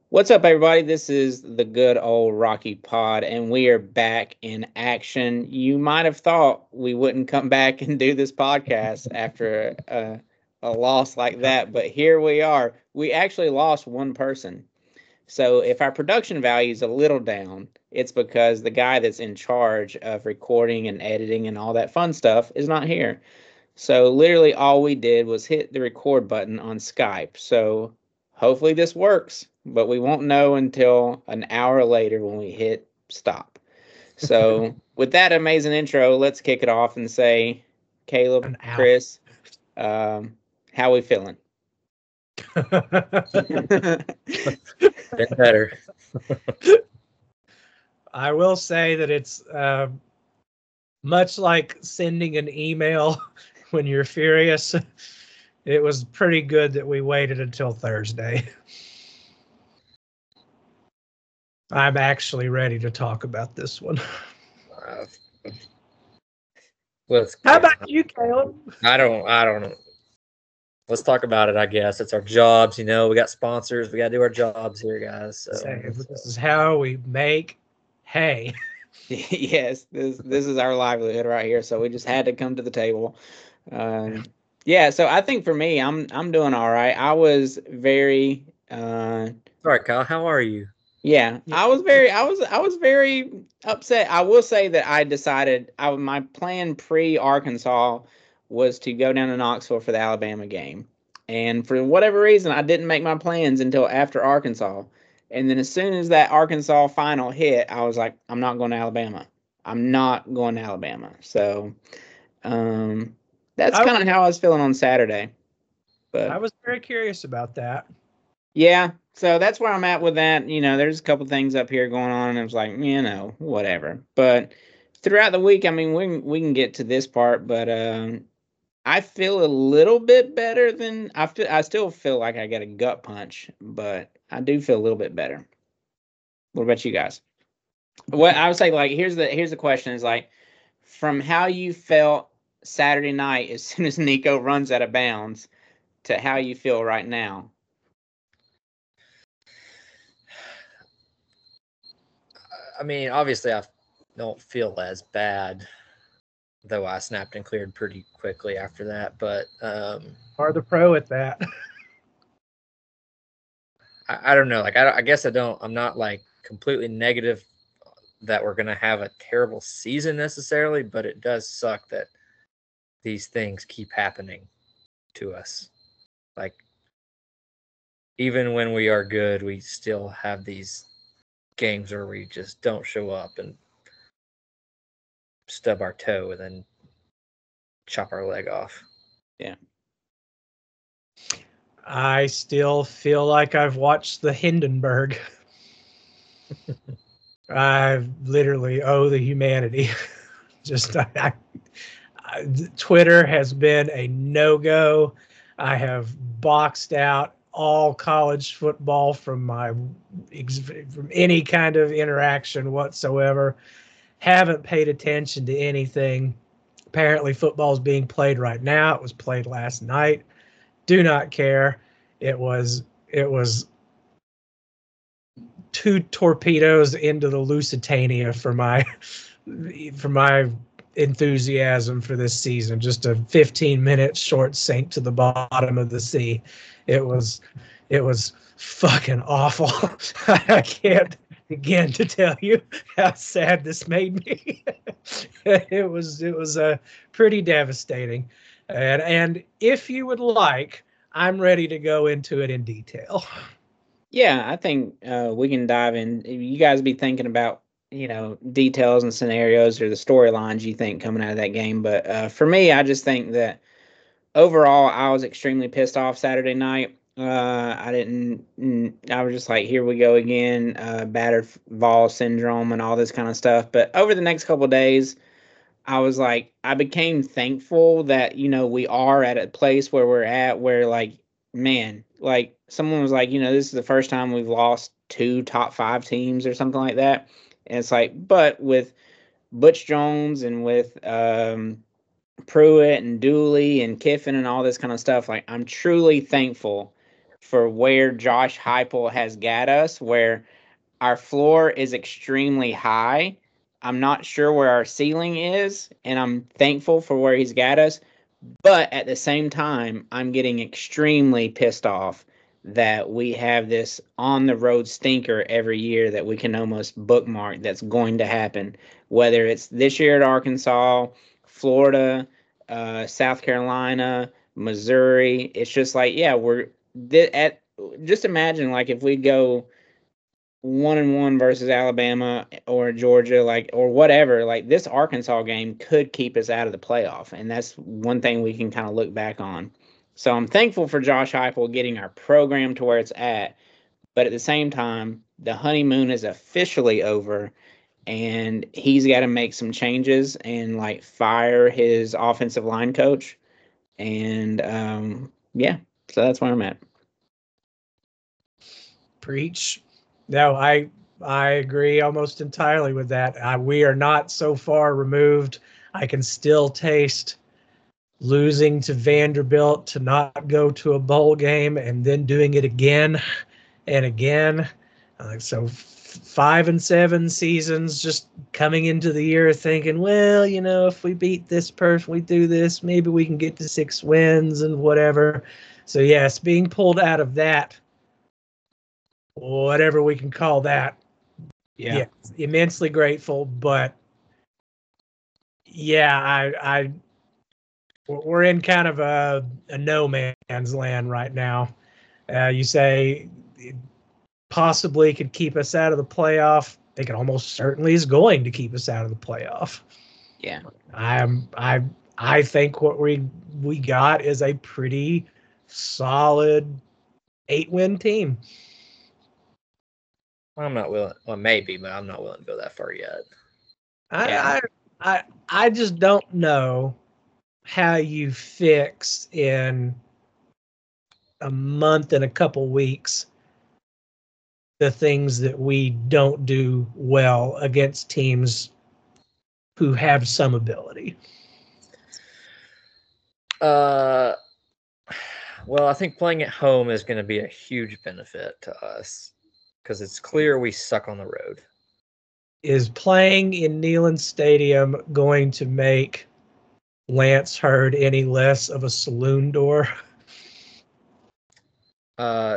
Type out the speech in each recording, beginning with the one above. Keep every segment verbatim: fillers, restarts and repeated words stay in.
What's up, everybody? This is the good old Rocky Pod, and we are back in action. You might have thought we wouldn't come back and do this podcast after a, a loss like that, but here we are. We actually lost one person. So if our production value is a little down, it's because the guy that's in charge of recording and editing and all that fun stuff is not here. So literally all we did was hit the record button on Skype. So hopefully this works, but we won't know until an hour later when we hit stop. So with that amazing intro, let's kick it off and say, Caleb, An hour. Chris, um, how we feeling? Been better. I will say that it's uh, much like sending an email when you're furious. It was pretty good that we waited until Thursday. I'm actually ready to talk about this one. Uh, let's. How about you, Caleb? I don't. I don't know. Let's talk about it. I guess it's our jobs. You know, we got sponsors. We got to do our jobs here, guys. So Say, this is how we make hay. Yes, this this is our livelihood right here. So we just had to come to the table. Um, yeah, so I think for me, I'm I'm doing all right. I was very uh, all right, Kyle. How are you? Yeah, I was very, I was, I was very upset. I will say that I decided, I my plan pre Arkansas was to go down to Knoxville for the Alabama game, and for whatever reason, I didn't make my plans until after Arkansas. And then as soon as that Arkansas final hit, I was like, I'm not going to Alabama. I'm not going to Alabama. So, um, that's I- kind of how I was feeling on Saturday. But I was very curious about that. yeah, so that's where I'm at with that. You know, there's a couple things up here going on, and it was like, you know, whatever. But throughout the week, I mean, we can, we can get to this part, but um, I feel a little bit better than I feel. I still feel like I got a gut punch, but I do feel a little bit better. What about you guys? What I would say, like, here's the here's the question: is like, from how you felt Saturday night as soon as Nico runs out of bounds to how you feel right now. I mean, obviously, I don't feel as bad, though I snapped and cleared pretty quickly after that. But um, Are the pro at that? I, I don't know. Like, I, I guess I don't. I'm not like completely negative that we're gonna have a terrible season necessarily, but it does suck that these things keep happening to us. Like, even when we are good, we still have these games where we just don't show up and stub our toe and then chop our leg off. Yeah. I still feel like I've watched the Hindenburg. I literally owe the humanity. Just I, I, I, Twitter has been a no-go. I have boxed out all college football from my from any kind of interaction whatsoever. Haven't paid attention to anything. Apparently, football is being played right now. It was played last night. Do not care. It was it was two torpedoes into the Lusitania for my for my enthusiasm for this season. Just a fifteen minute short sink to the bottom of the sea. It was it was fucking awful. I can't begin to tell you how sad this made me. it was it was a uh, pretty devastating. And and if you would like, I'm ready to go into it in detail. Yeah, I think uh, we can dive in. You guys be thinking about, you know, details and scenarios or the storylines you think coming out of that game. But uh, for me, I just think that overall, I was extremely pissed off Saturday night. Uh, I didn't, I was just like, here we go again, uh, battered Vol syndrome and all this kind of stuff. But over the next couple of days, I was like, I became thankful that, you know, we are at a place where we're at where, like, man, like someone was like, you know, this is the first time we've lost two top five teams or something like that. And it's like, but with Butch Jones and with um, Pruitt and Dooley and Kiffin and all this kind of stuff, like, I'm truly thankful for where Josh Heupel has got us, where our floor is extremely high. I'm not sure where our ceiling is, and I'm thankful for where he's got us. But at the same time, I'm getting extremely pissed off that we have this on the road stinker every year that we can almost bookmark that's going to happen. Whether it's this year at Arkansas, Florida, uh, South Carolina, Missouri, it's just like, yeah, we're th- at. Just imagine like if we go one and one versus Alabama or Georgia, like or whatever, like this Arkansas game could keep us out of the playoff, and that's one thing we can kind of look back on. So I'm thankful for Josh Heupel getting our program to where it's at, but at the same time, the honeymoon is officially over, and he's got to make some changes and like fire his offensive line coach, and um, yeah, so that's where I'm at. Preach. No, I I agree almost entirely with that. I, we are not so far removed. I can still taste losing to Vanderbilt to not go to a bowl game and then doing it again and again. Uh, so f- five and seven seasons, just coming into the year thinking, well, you know, if we beat this person, we do this, maybe we can get to six wins and whatever. So yes, being pulled out of that, whatever we can call that. Yeah. Yeah, immensely grateful, but yeah, I, I, we're in kind of a, a no man's land right now. Uh, you say it possibly could keep us out of the playoff. I think it almost certainly is going to keep us out of the playoff. Yeah, I'm, I, I think what we we got is a pretty solid eight win team. I'm not willing. Well, maybe, but I'm not willing to go that far yet. I, I, I, I just don't know how you fix in a month and a couple weeks the things that we don't do well against teams who have some ability. Uh, well, I think playing at home is going to be a huge benefit to us because it's clear we suck on the road. Is playing in Neyland Stadium going to make Lance Hurd any less of a saloon door? Uh,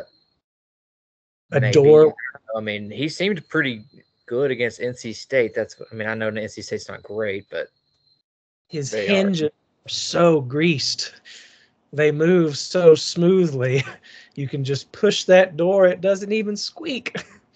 a maybe. door? I mean, he seemed pretty good against N C State. That's, I mean, I know N C State's not great, but his they hinges are. are so greased. They move so smoothly. You can just push that door. It doesn't even squeak.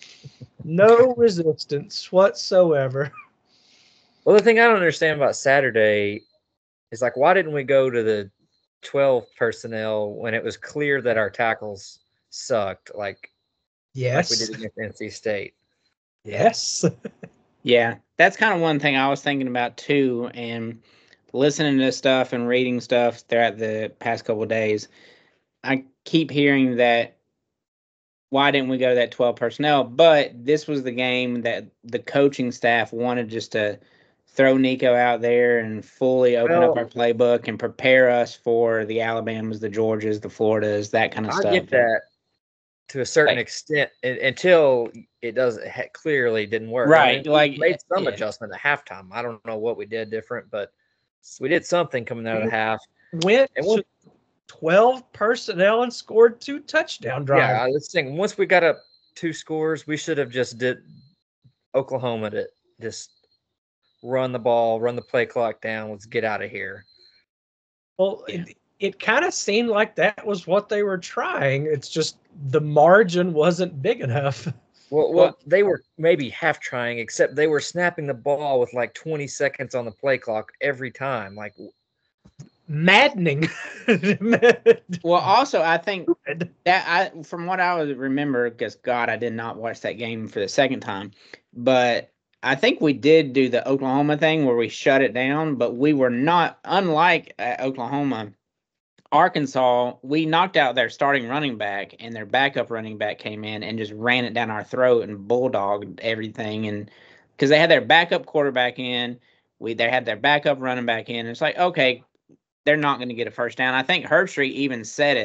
No resistance whatsoever. Well, the thing I don't understand about Saturday is like, why didn't we go to the twelve personnel when it was clear that our tackles sucked? Like, yes, like we did against N C State. Yes. Yeah, that's kind of one thing I was thinking about too, and listening to stuff and reading stuff throughout the past couple of days. I keep hearing that why didn't we go to that twelve personnel? But this was the game that the coaching staff wanted just to throw Nico out there and fully open Well, up our playbook and prepare us for the Alabamas, the Georgias, the Floridas, that kind of I stuff. get that to a certain Like- extent un- until it doesn't it clearly didn't work. I Right, mean, we like, made some yeah. adjustment at halftime. I don't know what we did different, but we did something coming out of the half. Went And to we'll- twelve personnel and scored two touchdown drives. Yeah, let's think. Once we got up two scores, we should have just did Oklahoma to just run the ball, run the play clock down. Let's get out of here. Well, Yeah. it, it kind of seemed like that was what they were trying. It's just the margin wasn't big enough. Well, well, they were maybe half trying, except they were snapping the ball with like twenty seconds on the play clock every time. Like, Maddening. Well, also, I think that I, from what I would remember, because God, I did not watch that game for the second time, but I think we did do the Oklahoma thing where we shut it down, but we were not, unlike uh, Oklahoma, Arkansas, we knocked out their starting running back, and their backup running back came in and just ran it down our throat and bulldogged everything. And because they had their backup quarterback in, we they had their backup running back in. It's like, okay, they're not going to get a first down. I think Herbstreit even said it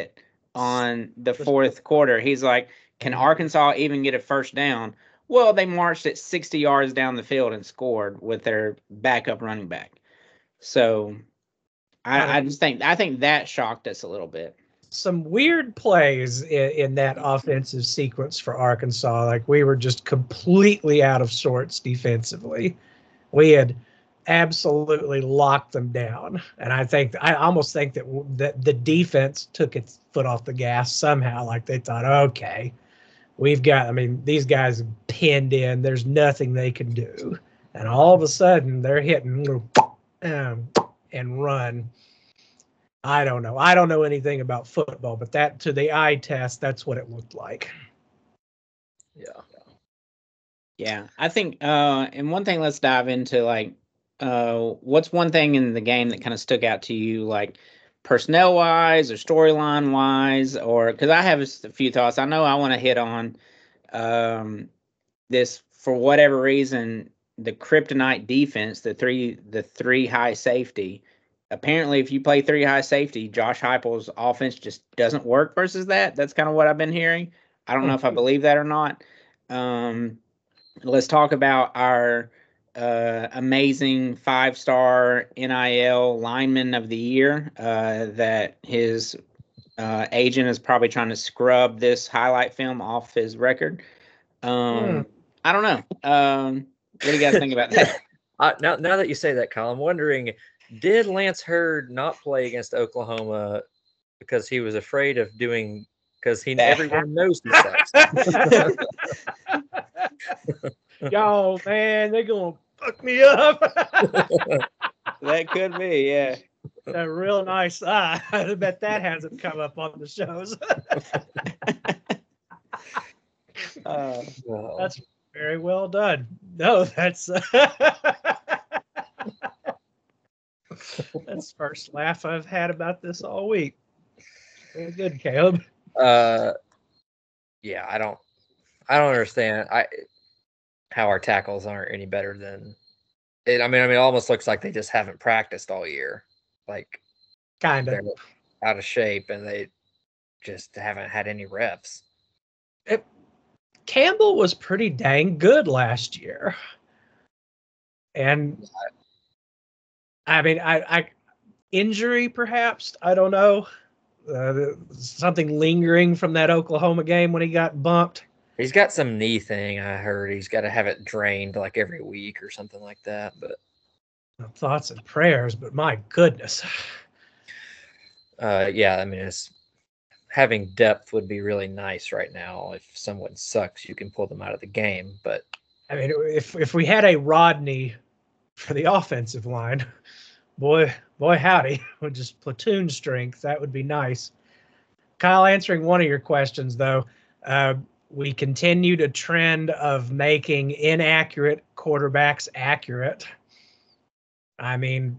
on the fourth quarter. He's like, can Arkansas even get a first down? Well, they marched it sixty yards down the field and scored with their backup running back. So I, I just think I think that shocked us a little bit. Some weird plays in, in that offensive sequence for Arkansas. Like, we were just completely out of sorts defensively. We had absolutely locked them down, and I think I almost think that that the defense took its foot off the gas somehow. Like, they thought, okay, we've got. I mean, these guys pinned in. There's nothing they can do, and all of a sudden they're hitting um, and run. I don't know. I don't know anything about football, but that to the eye test, that's what it looked like. Yeah. Yeah. I think, uh, and one thing, let's dive into, like, uh, what's one thing in the game that kind of stuck out to you, like personnel wise or storyline wise, or because I have a few thoughts. I know I want to hit on um, this for whatever reason, the kryptonite defense, the three, the three high safety. Apparently, if you play three high safety, Josh Heupel's offense just doesn't work versus that. That's kind of what I've been hearing. I don't know if I believe that or not. Um, let's talk about our uh, amazing five-star N I L lineman of the year uh, that his uh, agent is probably trying to scrub this highlight film off his record. Um, mm. I don't know. Um, what do you guys think about that? uh, now, now that you say that, Kyle, I'm wondering, did Lance Hurd not play against Oklahoma because he was afraid of doing because he everyone knows he sucks? Yo, man, they're gonna fuck me up. That could be, yeah. A real nice eye. I bet that hasn't come up on the shows. uh, that's very well done. No, that's uh, that's the first laugh I've had about this all week. Very good, Caleb. Uh, yeah, I don't, I don't understand. I how our tackles aren't any better than it. I mean, I mean, it almost looks like they just haven't practiced all year. Like, kind of they're out of shape, and they just haven't had any reps. It, Campbell was pretty dang good last year, and I mean, I, I injury perhaps, I don't know, uh, something lingering from that Oklahoma game when he got bumped. He's got some knee thing, I heard. He's got to have it drained like every week or something like that. But thoughts and prayers, but my goodness. Uh, yeah, I mean, it's, having depth would be really nice right now. If someone sucks, you can pull them out of the game. But I mean, if if we had a Rodney for the offensive line, boy, boy, howdy, with just platoon strength, that would be nice. Kyle, answering one of your questions, though, uh, we continued a trend of making inaccurate quarterbacks accurate. I mean,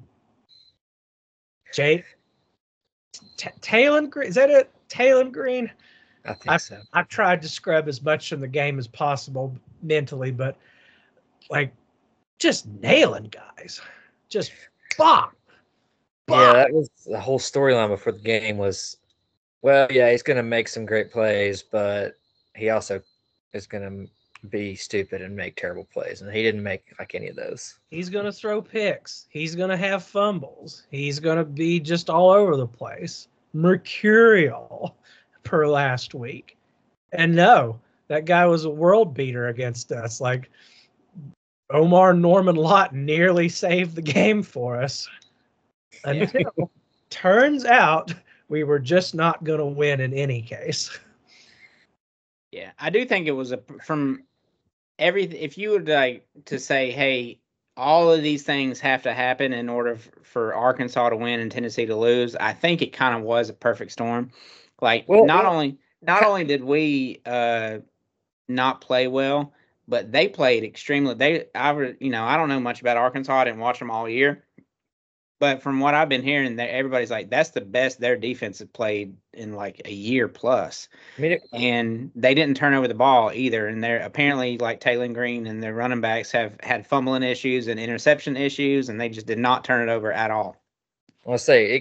Jay, T- Talon Green, is that it? Talon Green? I think I've, so. I've tried to scrub as much from the game as possible mentally, but like just nailing guys, just bop. Yeah, that was the whole storyline before the game was, well, yeah, he's going to make some great plays, but he also is going to be stupid and make terrible plays, and he didn't make like any of those. He's going to throw picks. He's going to have fumbles. He's going to be just all over the place. Mercurial per last week. And no, that guy was a world beater against us. Like, Omar Norman Lott nearly saved the game for us. Until yeah. Turns out we were just not going to win in any case. Yeah, I do think it was a from every. If you would like to say, hey, all of these things have to happen in order f- for Arkansas to win and Tennessee to lose, I think it kind of was a perfect storm. Like, well, not well, only not only did we uh, not play well, but they played extremely. They, I, you know, I don't know much about Arkansas. I didn't watch them all year. But from what I've been hearing, everybody's like, that's the best their defense has played in like a year plus. I mean, it, and they didn't turn over the ball either. And they're apparently like Talon Green and their running backs have had fumbling issues and interception issues, and they just did not turn it over at all. I'll say it,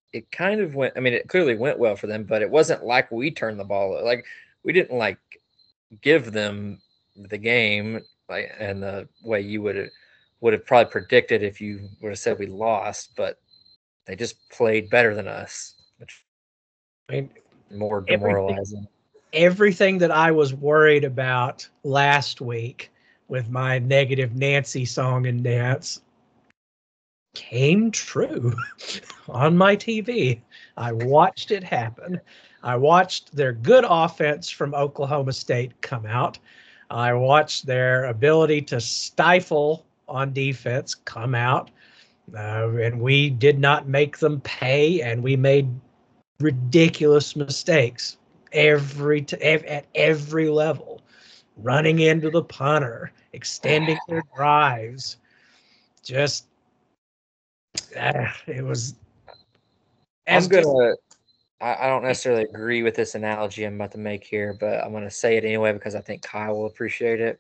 it kind of went. I mean, it clearly went well for them, but it wasn't like we turned the ball over. Like we didn't like give them the game like and the way you would have would have probably predicted if you would have said we lost, but they just played better than us, which I mean, more everything, demoralizing. everything that I was worried about last week with my negative Nancy song and dance came true on my T V. I watched it happen. I watched their good offense from Oklahoma State come out. I watched their ability to stifle on defense come out. Uh, and we did not make them pay, and we made ridiculous mistakes every t- ev- at every level, running into the punter, extending their drives. Just uh, it was. I'm As gonna. just, I, I don't necessarily agree with this analogy I'm about to make here, but I'm gonna say it anyway because I think Kyle will appreciate it.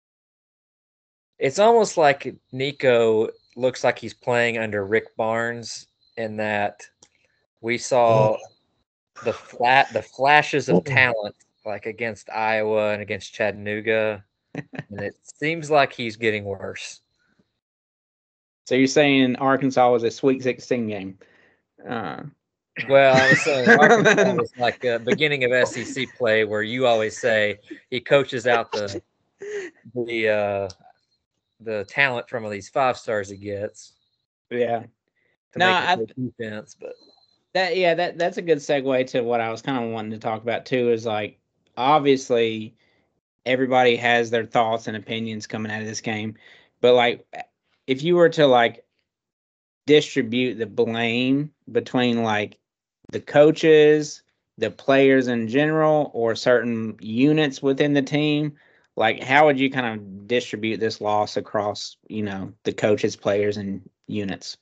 It's almost like Nico looks like he's playing under Rick Barnes in that we saw the flat the flashes of talent like against Iowa and against Chattanooga, and it seems like he's getting worse. So you're saying Arkansas was a Sweet sixteen game? Uh, Well, I was saying Arkansas was like a beginning of S E C play where you always say he coaches out the the uh, the talent from these five stars he gets. Yeah. To No, make I, a good defense, but that yeah, that that's a good segue to what I was kind of wanting to talk about too. Is like obviously everybody has their thoughts and opinions coming out of this game, but like if you were to like distribute the blame between like the coaches, the players in general, or certain units within the team, like how would you kind of distribute this loss across, you know, the coaches, players, and units?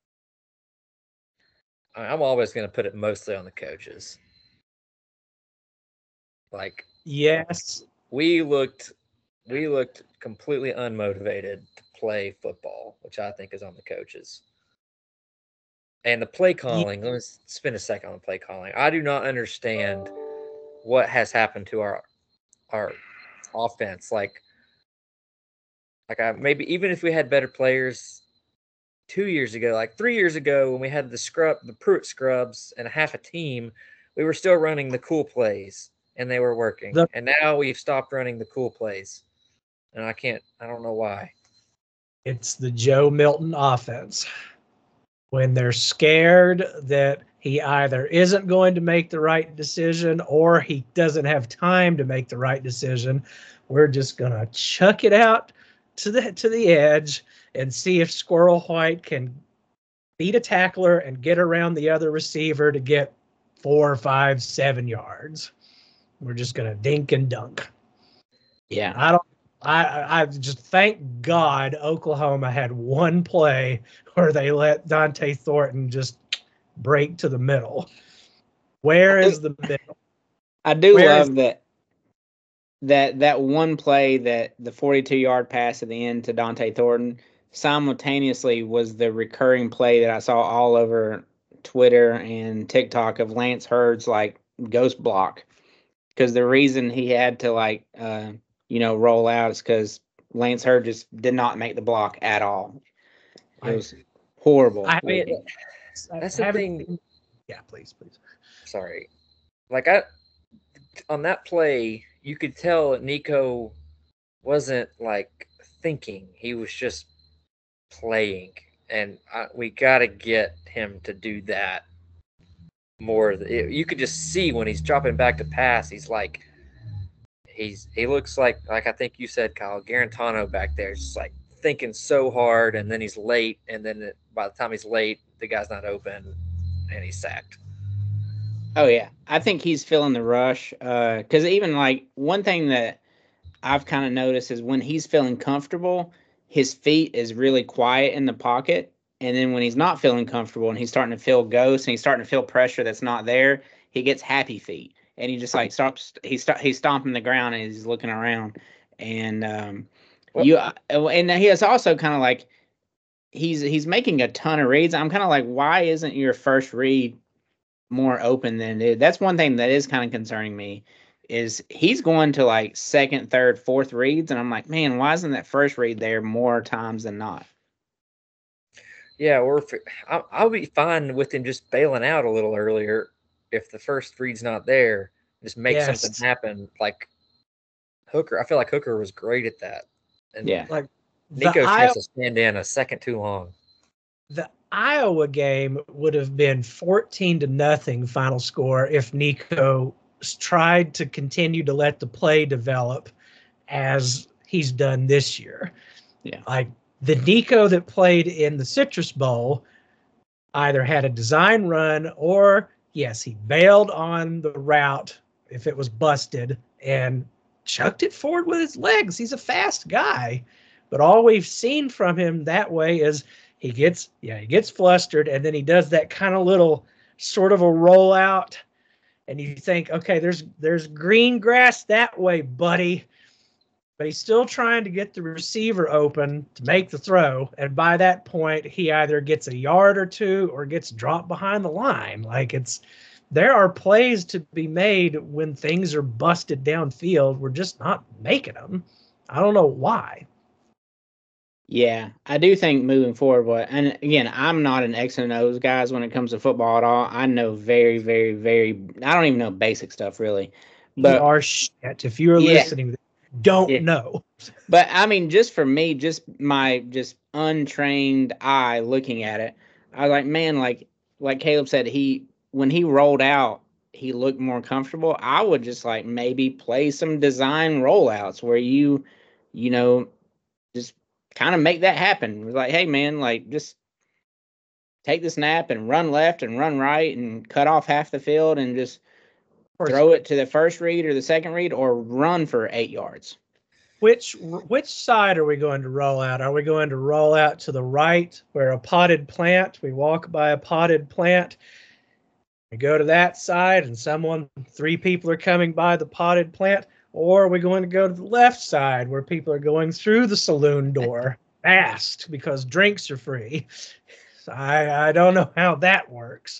I'm always going to put it mostly on the coaches. Like, yes, we looked, we looked completely unmotivated to play football, which I think is on the coaches. And the play calling, yeah. Let's spend a second on the play calling. I do not understand what has happened to our our offense. Like, like I maybe even if we had better players two years ago, like three years ago when we had the scrub, the Pruitt scrubs and a half a team, we were still running the cool plays and they were working. The, and now we've stopped running the cool plays. And I can't, I don't know why. It's the Joe Milton offense. When they're scared that he either isn't going to make the right decision or he doesn't have time to make the right decision, we're just going to chuck it out to the to the edge and see if Squirrel White can beat a tackler and get around the other receiver to get four, five, seven yards. We're just going to dink and dunk. Yeah. I don't I, I just thank God Oklahoma had one play where they let Dante Thornton just break to the middle. Where is the middle? I do Where love is- that that that one play, that the forty-two yard pass at the end to Dante Thornton simultaneously was the recurring play that I saw all over Twitter and TikTok of Lance Hurd's like ghost block. Because the reason he had to like uh you know, roll out is because Lance Hurd just did not make the block at all. It I, was horrible. I mean, that's the thing. Yeah, please, please. Sorry. Like, I, on that play, you could tell that Nico wasn't, like, thinking. He was just playing. And I, we got to get him to do that more. It, you could just see when he's dropping back to pass, he's like, He's he looks like like I think you said, Kyle, Garantano back there, just like thinking so hard, and then he's late, and then it, by the time he's late, the guy's not open, and he's sacked. Oh yeah, I think he's feeling the rush. Because uh, even like one thing that I've kind of noticed is when he's feeling comfortable, his feet is really quiet in the pocket, and then when he's not feeling comfortable and he's starting to feel ghosts and he's starting to feel pressure that's not there, he gets happy feet. And he just like stops. He st- he's stomping the ground and he's looking around. And um, well, you and he is also kind of like he's he's making a ton of reads. I'm kind of like, why isn't your first read more open than it? That's one thing that is kind of concerning me. Is he's going to like second, third, fourth reads, and I'm like, man, why isn't that first read there more times than not? Yeah, or if I'll, I'll be fine with him just bailing out a little earlier if the first read's not there. Just make Yes. something happen. Like Hooker, I feel like Hooker was great at that. And Yeah. Like Nico the just Iowa, has to stand in a second too long. the Iowa game would have been fourteen to nothing final score if Nico s- tried to continue to let the play develop as he's done this year. Yeah. Like the Nico that played in the Citrus Bowl either had a design run or, yes, he bailed on the route if it was busted and chucked it forward with his legs. He's a fast guy. But all we've seen from him that way is he gets, yeah, he gets flustered and then he does that kind of little sort of a rollout. And you think, okay, there's there's green grass that way, buddy. But he's still trying to get the receiver open to make the throw. And by that point, he either gets a yard or two or gets dropped behind the line. Like it's, there are plays to be made when things are busted downfield. We're just not making them. I don't know why. Yeah, I do think moving forward, what and again, I'm not an X and O's guys when it comes to football at all. I know very, very, very. I don't even know basic stuff really, We but are shit. If you're yeah, listening, don't yeah. know. But I mean, just for me, just my just untrained eye looking at it, I was like, man, like like Caleb said, he when he rolled out, he looked more comfortable. I would just like maybe play some design rollouts where you, you know, just kind of make that happen. It was like, hey man, like just take the snap and run left and run right and cut off half the field and just throw it to the first read or the second read or run for eight yards. Which which side are we going to roll out? Are we going to roll out to the right where a potted plant? We walk by a potted plant. We go to that side and someone, three people are coming by the potted plant. Or are we going to go to the left side where people are going through the saloon door fast because drinks are free? So I, I don't know how that works.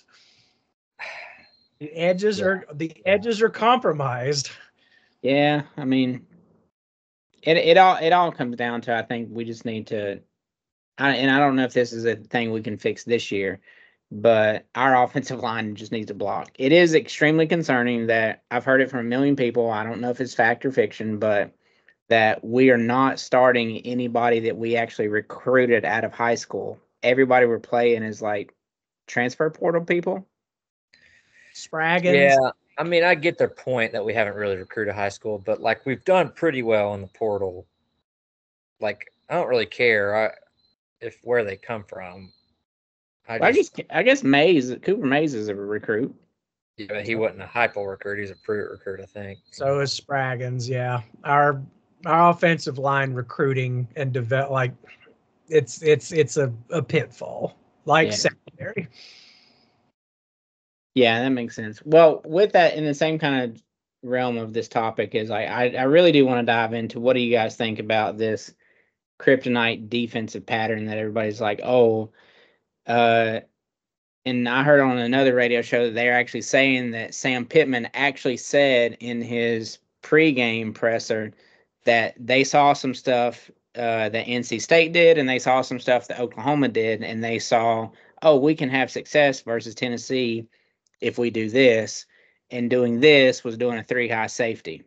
The edges Yeah. are the edges are compromised. Yeah, I mean, it it all it all comes down to I think we just need to, I, and I don't know if this is a thing we can fix this year, but our offensive line just needs to block. It is extremely concerning that I've heard it from a million people. I don't know if it's fact or fiction, but that we are not starting anybody that we actually recruited out of high school. Everybody we're playing is like transfer portal people. Spraggins. Yeah, I mean, I get their point that we haven't really recruited high school, but like we've done pretty well in the portal. Like I don't really care I, if where they come from. I Well, I just guess I guess Mays Cooper Mays is a recruit. yeah, he wasn't a hypo recruit; he's a pre recruit, I think. So is Spraggins, yeah. Our our offensive line recruiting and develop like it's it's it's a, a pitfall like Yeah. secondary. Yeah, that makes sense. Well, with that, in the same kind of realm of this topic, is I, I, I really do want to dive into what do you guys think about this kryptonite defensive pattern that everybody's like, oh, uh, and I heard on another radio show that they're actually saying that Sam Pittman actually said in his pregame presser that they saw some stuff uh, that N C State did, and they saw some stuff that Oklahoma did, and they saw, oh, we can have success versus Tennessee if we do this, and doing this was doing a three high safety.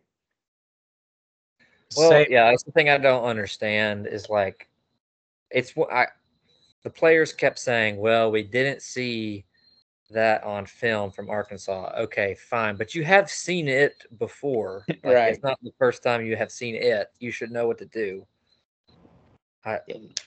Well, Say, yeah, that's the thing I don't understand is like it's what I the players kept saying, well, we didn't see that on film from Arkansas. Okay, fine, but you have seen it before. Like Right. it's not the first time you have seen it. You should know what to do. I,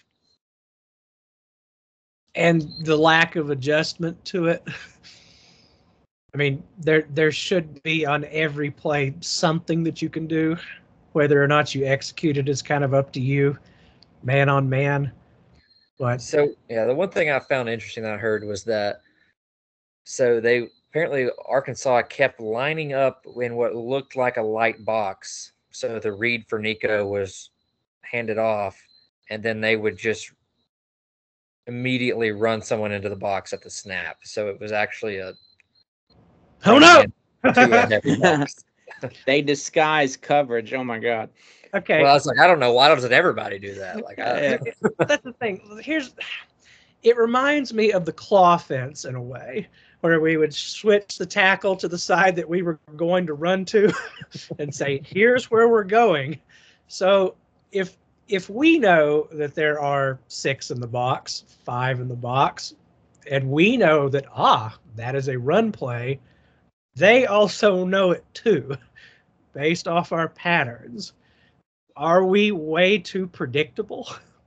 and the lack of adjustment to it. I mean, there there should be on every play something that you can do. Whether or not you execute it is kind of up to you, man on man. But so yeah, the one thing I found interesting that I heard was that so they apparently Arkansas kept lining up in what looked like a light box. So the read for Nico was handed off, and then they would just immediately run someone into the box at the snap. So it was actually a Oh no! to a heavy box. They disguise coverage. Oh my god. Okay. Well, I was like, I don't know. Why doesn't everybody do that? Like, I, Yeah. That's the thing. Here's, it reminds me of the claw fence in a way, where we would switch the tackle to the side that we were going to run to, and say, "Here's where we're going." So if if we know that there are six in the box, five in the box, and we know that ah, that is a run play, they also know it too, based off our patterns. Are we way too predictable?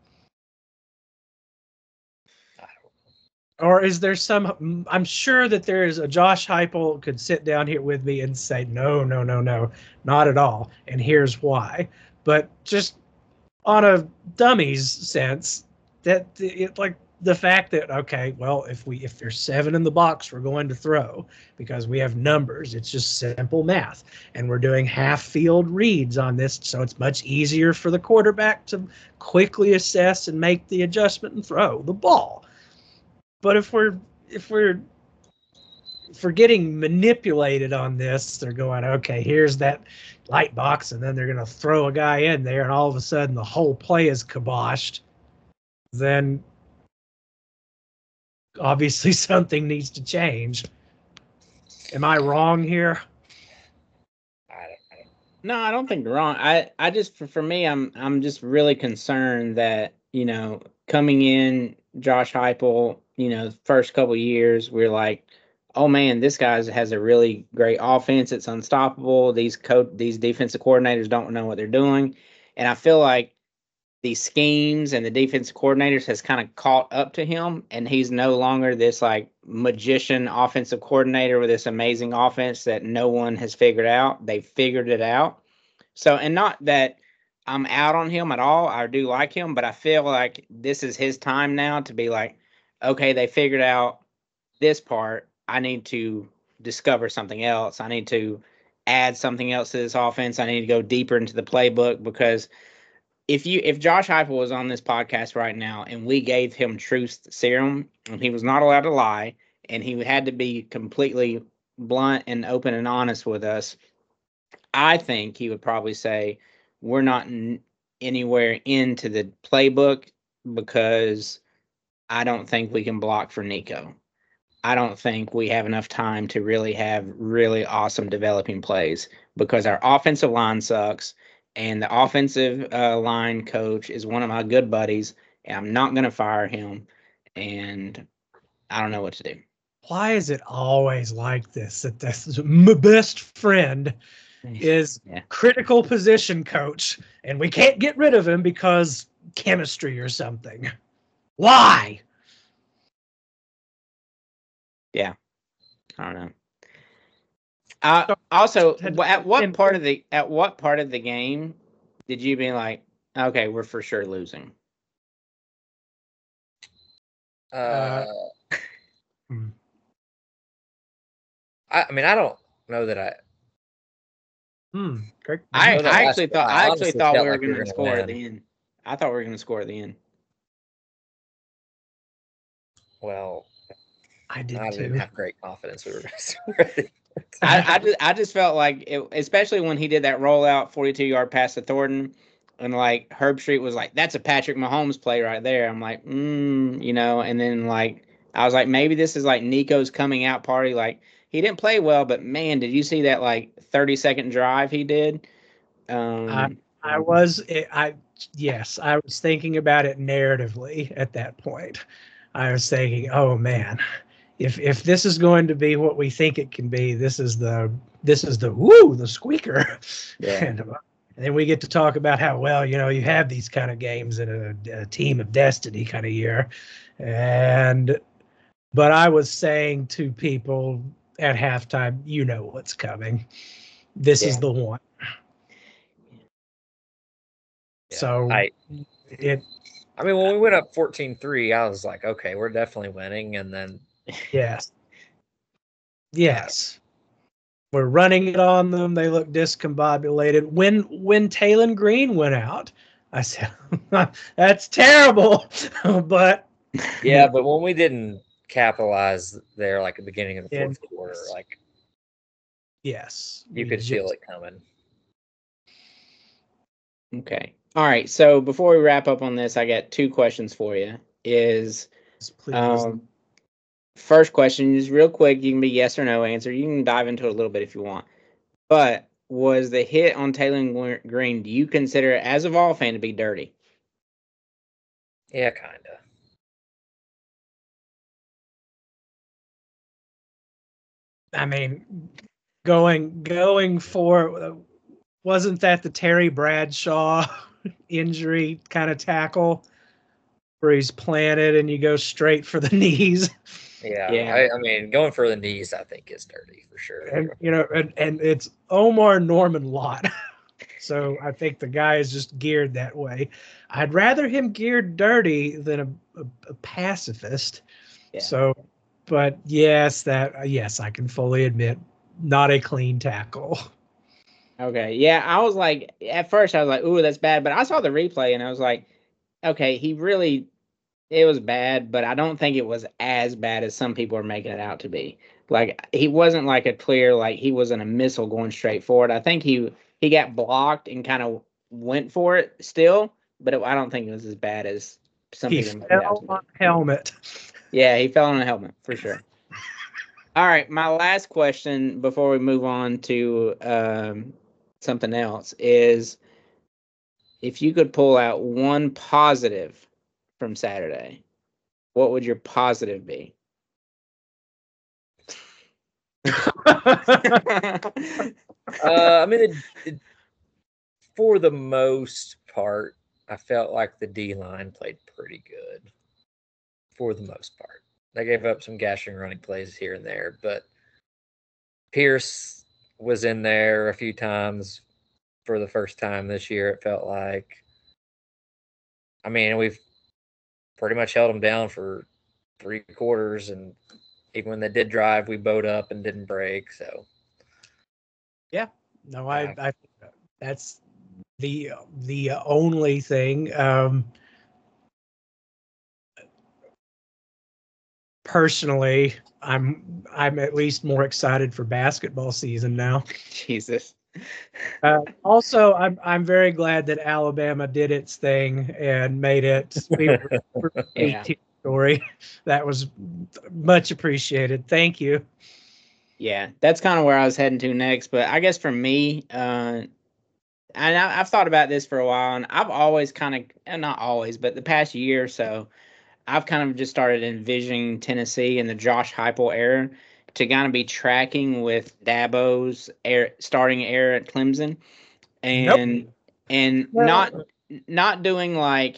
Or is there some, I'm sure that there is a Josh Heupel could sit down here with me and say, no, no, no, no, not at all. And here's why. But just on a dummy's sense, that it like the fact that, okay, well, if we, if there's seven in the box, we're going to throw because we have numbers. It's just simple math. And we're doing half field reads on this. So it's much easier for the quarterback to quickly assess and make the adjustment and throw the ball. But if we're if we're if we're getting manipulated on this, they're going, okay, here's that light box, and then they're going to throw a guy in there, and all of a sudden the whole play is kiboshed. Then obviously something needs to change. Am I wrong here? I don't, I don't. No, I don't think you're wrong. I, I just for, for me, I'm I'm just really concerned that, you know, coming in, Josh Heupel, you know, first couple of years, we're like, oh man, this guy has a really great offense. It's unstoppable. These co- these defensive coordinators don't know what they're doing, and I feel like these schemes and the defensive coordinators has kind of caught up to him, and he's no longer this like magician offensive coordinator with this amazing offense that no one has figured out. They figured it out. So, and not that I'm out on him at all. I do like him, but I feel like this is his time now to be like, okay, they figured out this part. I need to discover something else. I need to add something else to this offense. I need to go deeper into the playbook, because if you if Josh Heupel was on this podcast right now and we gave him truth serum and he was not allowed to lie and he had to be completely blunt and open and honest with us, I think he would probably say we're not n- anywhere into the playbook because I don't think we can block for Nico. I don't think we have enough time to really have really awesome developing plays because our offensive line sucks, and the offensive uh, line coach is one of my good buddies, and I'm not going to fire him, and I don't know what to do. Why is it always like this? That this my best friend is Yeah. critical position coach, and we can't get rid of him because chemistry or something. Why? Yeah, I don't know. Uh, also, Had- wh- at what and- part of the at what part of the game did you be like, okay, we're for sure losing? Uh, hmm. I, I mean, I don't know that I. Hmm. Greg, I, know that I last actually drive, thought I I actually honestly thought we felt were like we going were to gonna score at win. the end. I thought we were going to score at the end. Well, I did I didn't too. have great confidence we were going to score. I, I just I just felt like, it, especially when he did that rollout forty-two yard pass to Thornton, and like Herbstreit was like, "That's a Patrick Mahomes play right there." I'm like, mm, you know, and then like I was like, maybe this is like Nico's coming out party. Like he didn't play well, but man, did you see that like thirty second drive he did? Um, I, I was I yes, I was thinking about it narratively at that point. I was thinking, oh man, if if this is going to be what we think it can be, this is the this is the woo the squeaker. Yeah. and, and then we get to talk about how well, you know, you have these kind of games in a, a team of destiny kind of year. And but I was saying to people at halftime, you know what's coming. This is Yeah. the one. Yeah, So I, it I mean, when we went up fourteen three, I was like, okay, we're definitely winning. And then, yes. Yes. We're running it on them. They look discombobulated. When when Taylon Green went out, I said, that's terrible. But Yeah, but when we didn't capitalize there, like at the beginning of the fourth And- quarter, like Yes. you we could feel just- it coming. Okay. All right. So before we wrap up on this, I got two questions for you. Is Please. um, first question is real quick. You can be yes or no answer. You can dive into it a little bit if you want. But was the hit on Taylor Green, do you consider it, as a Vol fan, to be dirty? Yeah, kind of. I mean, going going for wasn't that the Terry Bradshaw injury kind of tackle where he's planted and you go straight for the knees? Yeah, Yeah. I, I mean, going for the knees, I think is dirty for sure. And you know, and, and it's Omar Norman Lott. So I think the guy is just geared that way. I'd rather him geared dirty than a, a, a pacifist. Yeah. So, but yes, that uh, yes, I can fully admit, not a clean tackle. Okay. Yeah, I was like, at first I was like, ooh, that's bad. But I saw the replay and I was like, okay, he really, it was bad, but I don't think it was as bad as some people are making it out to be. Like, he wasn't like a clear, like he wasn't a missile going straight forward. I think he he got blocked and kind of went for it still, but it, I don't think it was as bad as some He people make it out fell to be. on a helmet. Yeah, he fell on a helmet for sure. All right, my last question before we move on to um, something else is, if you could pull out one positive from Saturday, what would your positive be? Uh, I mean, it, it, for the most part, I felt like the D line played pretty good. For the most part, they gave up some gashing running plays here and there, but Pierce was in there a few times for the first time this year. It felt like. I mean, we've pretty much held them down for three quarters, and even when they did drive, we bowed up and didn't break. So. Yeah, no, I, I that's the the only thing. Um, personally, I'm I'm at least more excited for basketball season now. Jesus. Uh, also, I'm I'm very glad that Alabama did its thing and made it. We were Yeah. story. That was much appreciated. Thank you. Yeah, that's kind of where I was heading to next. But I guess for me, uh, and I, I've thought about this for a while, and I've always kind of, not always, but the past year or so, I've kind of just started envisioning Tennessee in the Josh Heupel era to kind of be tracking with Dabo's air, starting era at Clemson, and Nope. and Well- not not doing like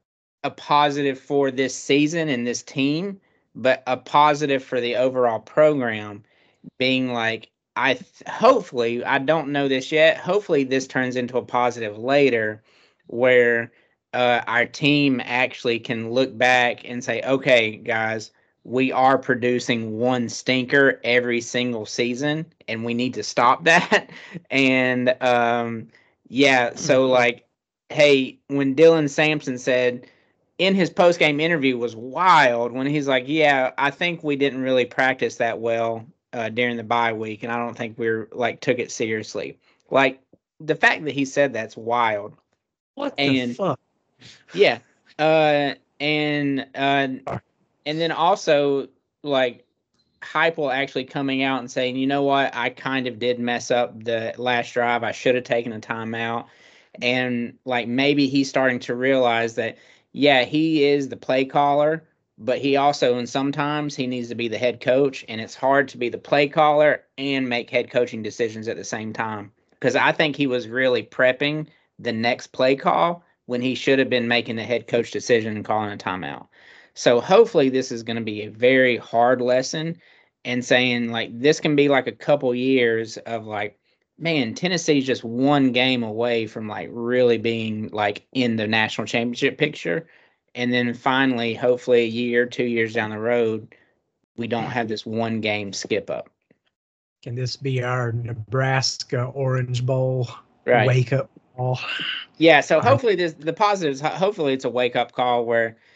a positive for this season and this team, but a positive for the overall program, being like, I th- hopefully, I don't know this yet. Hopefully, this turns into a positive later, where uh, our team actually can look back and say, okay, guys, we are producing one stinker every single season, and we need to stop that. And um, yeah, so like, hey, when Dylan Sampson said in his post game interview was wild when he's like, yeah, I think we didn't really practice that well uh, during the bye week, and I don't think we are like took it seriously. Like, the fact that he said that's wild. What the And fuck? yeah, uh, and uh, and then also like Heupel actually coming out and saying, you know what, I kind of did mess up the last drive. I should have taken a timeout. And like maybe he's starting to realize that, yeah, he is the play caller, but he also, and sometimes he needs to be the head coach, and it's hard to be the play caller and make head coaching decisions at the same time. Because I think he was really prepping the next play call when he should have been making the head coach decision and calling a timeout. So hopefully this is going to be a very hard lesson, and saying like this can be like a couple years of like, man, Tennessee's just one game away from like really being like in the national championship picture. And then finally, hopefully a year, two years down the road, we don't have this one game skip up. Can this be our Nebraska Orange Bowl Right. wake up call? Yeah. So hopefully this, the positives, ho- hopefully it's a wake up call where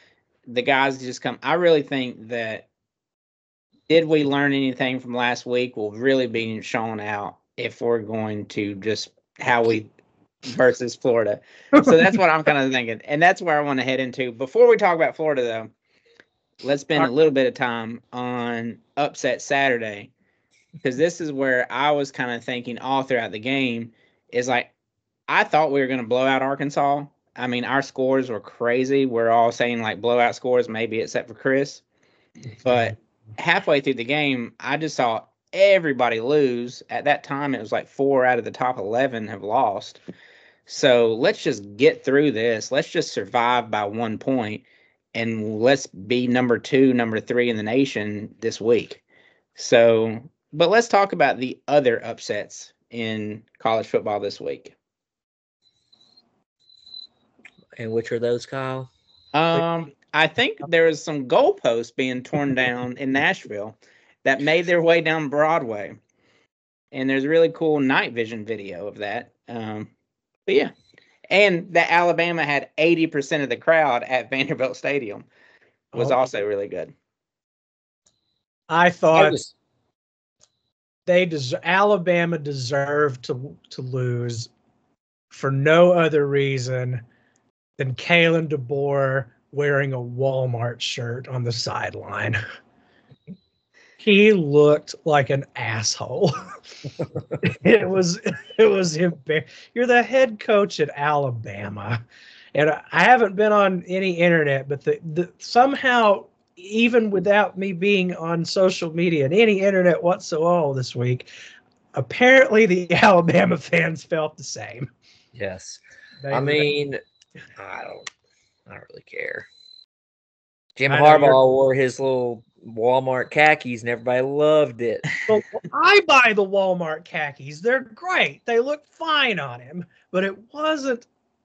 the guys just come. I really think that did we learn anything from last week will really be shown out if we're going to just how we versus Florida. So that's what I'm kind of thinking. And that's where I want to head into. Before we talk about Florida, though, let's spend a little bit of time on upset Saturday, because this is where I was kind of thinking all throughout the game is like, I thought we were going to blow out Arkansas. I mean, our scores were crazy. We're all saying like blowout scores, maybe except for Chris. But halfway through the game, I just saw everybody lose. At that time, it was like four out of the top eleven have lost. So let's just get through this. Let's just survive by one point, and let's be number two, number three in the nation this week. So, but let's talk about the other upsets in college football this week. And which are those, Kyle? Um, I think there was some goalposts being torn down in Nashville that made their way down Broadway. And there's a really cool night vision video of that. Um, but yeah. And that Alabama had eighty percent of the crowd at Vanderbilt Stadium was oh. also really good. I thought I was... they des- Alabama deserved to to lose for no other reason than Kalen DeBoer wearing a Walmart shirt on the sideline. He looked like an asshole. it was it was embar- You're the head coach at Alabama, and I haven't been on any internet, but the, the somehow, even without me being on social media and any internet whatsoever this week, apparently the Alabama fans felt the same. Yes, they, I mean, I don't, I don't really care. Jim Harbaugh wore his little Walmart khakis and everybody loved it. Well, I buy the Walmart khakis. They're great. They look fine on him, but it wasn't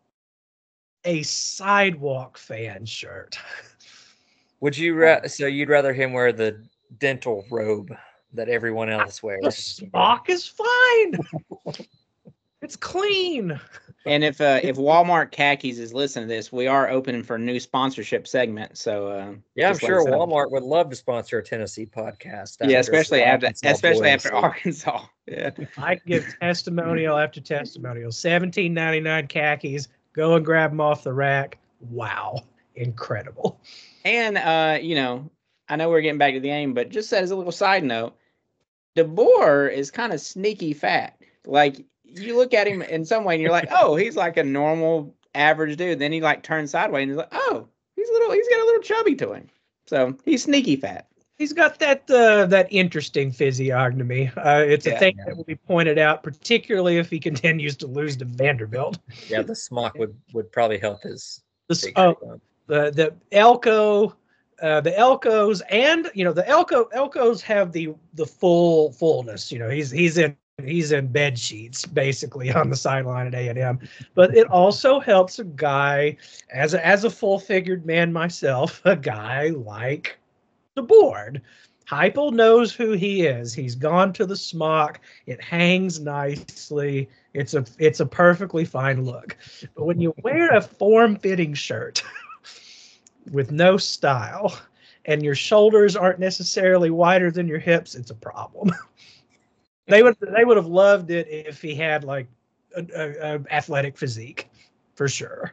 a sidewalk fan shirt. Would you ra- so you'd rather him wear the dental robe that everyone else wears? The smock is fine. It's clean. And if uh, if Walmart khakis is listening to this, we are opening for a new sponsorship segment. So uh, yeah, I'm sure Walmart would love to sponsor a Tennessee podcast. Yeah, especially after especially after Arkansas. Yeah, I give testimonial after testimonial. seventeen ninety-nine khakis. Go and grab them off the rack. Wow, incredible. And uh, you know, I know we're getting back to the game, but just as a little side note, DeBoer is kind of sneaky fat. Like, you look at him in some way and you're like, oh, he's like a normal average dude. Then he like turns sideways and he's like, oh, he's a little, he's got a little chubby to him. So he's sneaky fat. He's got that uh, that interesting physiognomy. Uh, it's a yeah, thing yeah. that will be pointed out, particularly if he continues to lose to Vanderbilt. Yeah, the smock would, would probably help his. The, oh, the the Elko, uh, the Elkos, and you know the Elko Elkos have the the full fullness. You know, he's he's in. He's in bed sheets basically on the sideline at A and M, but it also helps a guy as a, as a full-figured man myself, a guy like DeBoer. Heupel knows who he is. He's gone to the smock. It hangs nicely. It's a it's a perfectly fine look. But when you wear a form-fitting shirt with no style and your shoulders aren't necessarily wider than your hips, it's a problem. They would they would have loved it if he had like a, a, a athletic physique, for sure.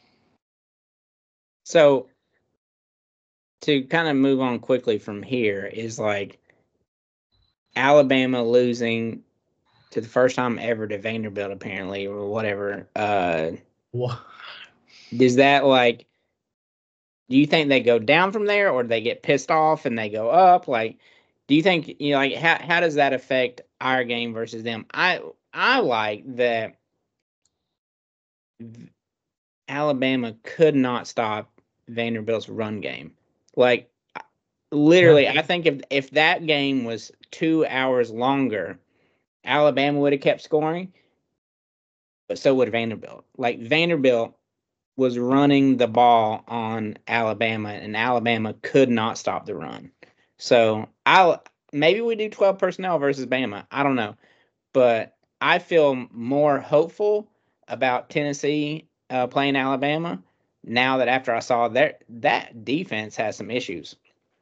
So to kind of move on quickly from here is like Alabama losing to the first time ever to Vanderbilt, apparently, or whatever. Uh, what? Does that like? Do you think they go down from there, or do they get pissed off and they go up? Like, do you think, you know, like how how does that affect our game versus them? I I like that Alabama could not stop Vanderbilt's run game. Like, literally, yeah. I think if if that game was two hours longer, Alabama would have kept scoring, but so would Vanderbilt. Like, Vanderbilt was running the ball on Alabama, and Alabama could not stop the run. So I maybe we do twelve personnel versus Bama. I don't know, but I feel more hopeful about Tennessee uh, playing Alabama now that after I saw that that defense has some issues.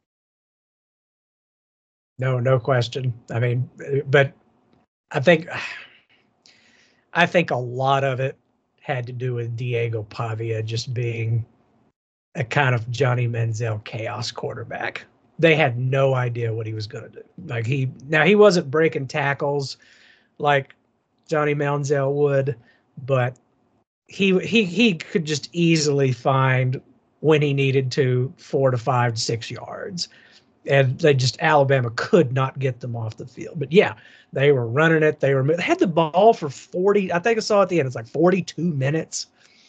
No, no question. I mean, but I think I think a lot of it had to do with Diego Pavia just being a kind of Johnny Manziel chaos quarterback. They had no idea what he was going to do. Like he now he wasn't breaking tackles like Johnny Manziel would, but he he he could just easily find when he needed to four to five, six yards. And they just Alabama could not get them off the field. But yeah, they were running it. They were they had the ball for forty. I think I saw at the end. It's like forty-two minutes.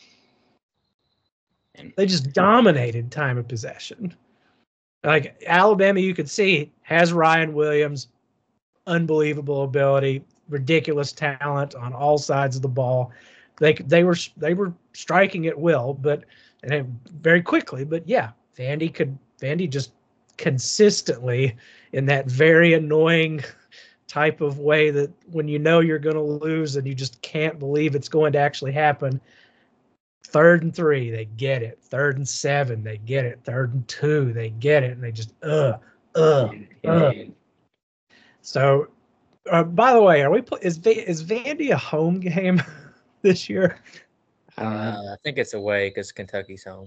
They just dominated time of possession. Like Alabama, you could see has Ryan Williams, unbelievable ability, ridiculous talent on all sides of the ball. They they were they were striking at will, but and very quickly. But yeah, Vandy could Vandy just consistently in that very annoying type of way that when you know you're going to lose and you just can't believe it's going to actually happen. Third and three, they get it. Third and seven, they get it. Third and two, they get it. And they just, uh, uh, uh. So, uh, by the way, are we, is, is Vandy a home game this year? I don't know. Uh, I think it's away because Kentucky's home.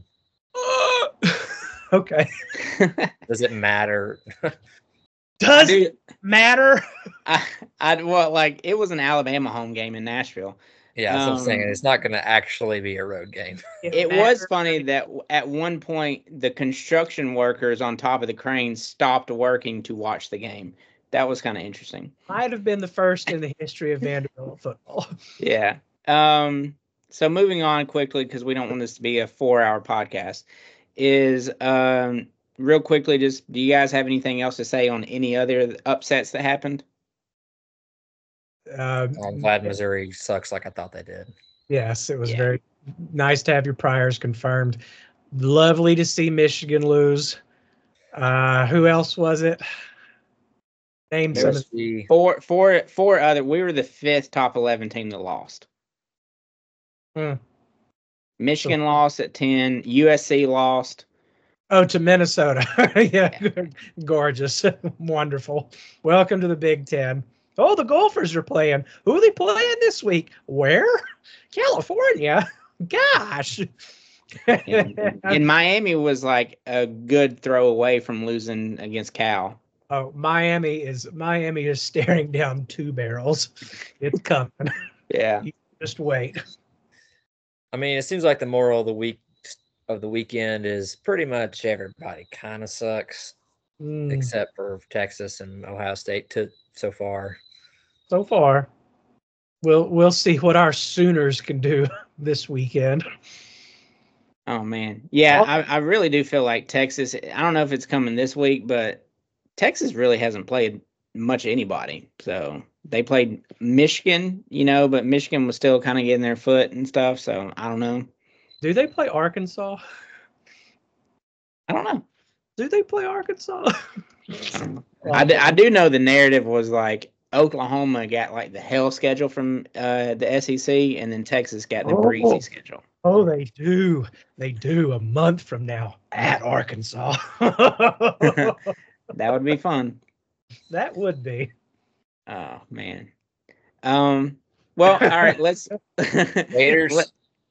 Okay. Does it matter? Does it matter? I, I, well, like, it was an Alabama home game in Nashville. Yeah, that's um, what I'm saying. It's not going to actually be a road game. It, it was funny that at one point the construction workers on top of the crane stopped working to watch the game. That was kind of interesting. Might have been the first in the history of Vanderbilt football. Yeah. Um. So moving on quickly, because we don't want this to be a four-hour podcast, is um real quickly, just do you guys have anything else to say on any other upsets that happened? Um, I'm glad Missouri sucks like I thought they did. Yes, it was yeah. very nice to have your priors confirmed. Lovely to see Michigan lose. Uh, who else was it? Name some of the four, four, four other. We were the fifth top eleven team that lost. Hmm. Michigan so, lost at ten. U S C lost. Oh, to Minnesota. yeah, yeah, gorgeous, wonderful. Welcome to the Big Ten. Oh, the Gophers are playing. Who are they playing this week? Where? California. Gosh. and, and Miami was like a good throw away from losing against Cal. Oh, Miami is Miami is staring down two barrels. It's coming. Yeah. You just wait. I mean, it seems like the moral of the week of the weekend is pretty much everybody kind of sucks, mm. except for Texas and Ohio State to so far. So far, we'll we'll see what our Sooners can do this weekend. Oh man, yeah, I, I really do feel like Texas. I don't know if it's coming this week, but Texas really hasn't played much anybody. So they played Michigan, you know, but Michigan was still kind of getting their foot and stuff. So I don't know. Do they play Arkansas? I don't know. Do they play Arkansas? I, d- I do know the narrative was like Oklahoma got like the hell schedule from uh, the S E C, and then Texas got the oh. breezy schedule. Oh, they do. They do. A month from now at Arkansas. That would be fun. That would be. Oh man. Um. Well, all right. Let's. Gators. Let...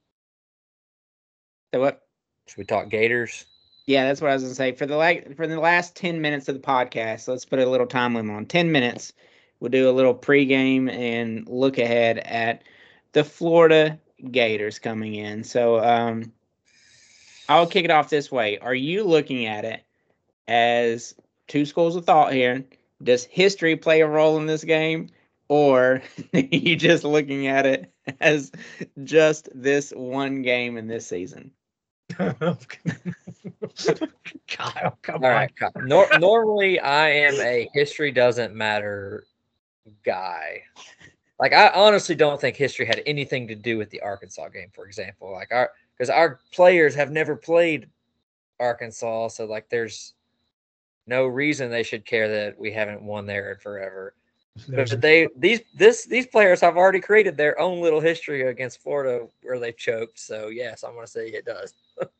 So what? Should we talk Gators? Yeah, that's what I was gonna say. For the like for the last ten minutes of the podcast, let's put a little time limit on ten minutes. We'll do a little pregame and look ahead at the Florida Gators coming in. So um, I'll kick it off this way. Are you looking at it as two schools of thought here? Does history play a role in this game? Or are you just looking at it as just this one game in this season? Kyle, come All on. right, Kyle. Nor- normally, I am a history doesn't matter guy. Like, I honestly don't think history had anything to do with the Arkansas game, for example. Like, our because our players have never played Arkansas, so like, there's no reason they should care that we haven't won there in forever. There's, But they these this these players have already created their own little history against Florida where they've choked. So yes, I'm going to say it does.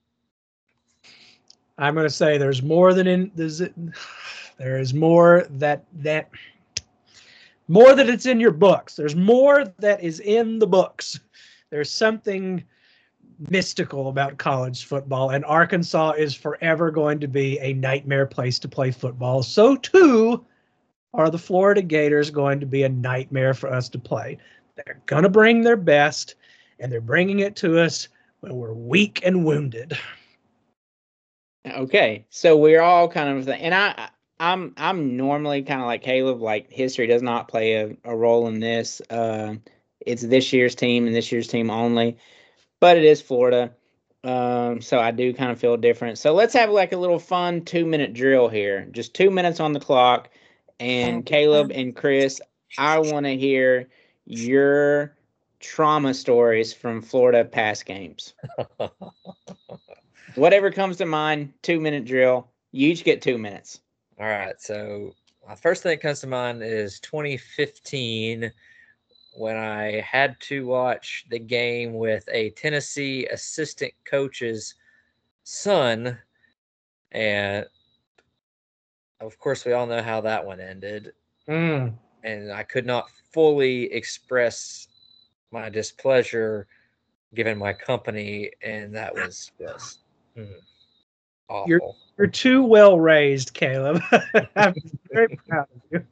I'm going to say there's more than in there's there is more that that more that it's in your books. There's more that is in the books. There's something mystical about college football, and Arkansas is forever going to be a nightmare place to play football. So too are the Florida Gators going to be a nightmare for us to play. They're going to bring their best, and they're bringing it to us when we're weak and wounded. Okay, so we're all kind of, and I, I'm, I'm normally kind of like Caleb. Like history does not play a, a role in this. Uh, it's this year's team and this year's team only, but it is Florida, um, so I do kind of feel different. So let's have like a little fun two minute drill here. Just two minutes on the clock, and Caleb and Chris, I want to hear your trauma stories from Florida past games. Whatever comes to mind, two minute drill. You each get two minutes. All right. So my first thing that comes to mind is twenty fifteen when I had to watch the game with a Tennessee assistant coach's son. And of course, we all know how that one ended. Mm. And I could not fully express my displeasure given my company. And that was just mm, awful. You're, you're too well raised, Caleb. I'm very proud of you.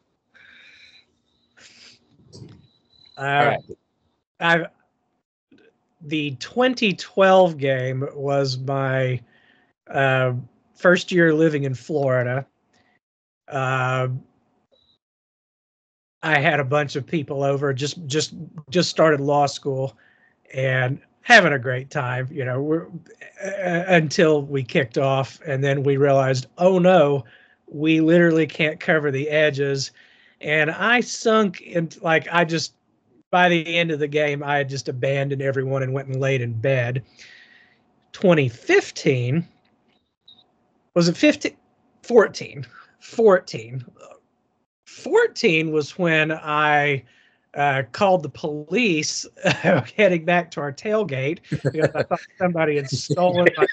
Uh, All right. I've, the twenty twelve game was my uh, first year living in Florida. Uh, I had a bunch of people over, just just just started law school, and having a great time. You know, we're, uh, until we kicked off, and then we realized, oh no, we literally can't cover the edges, and I sunk into like I just. By the end of the game, I had just abandoned everyone and went and laid in bed. twenty fifteen, was it fifteen? fourteen. fourteen. fourteen was when I uh, called the police uh, heading back to our tailgate because I thought somebody had stolen my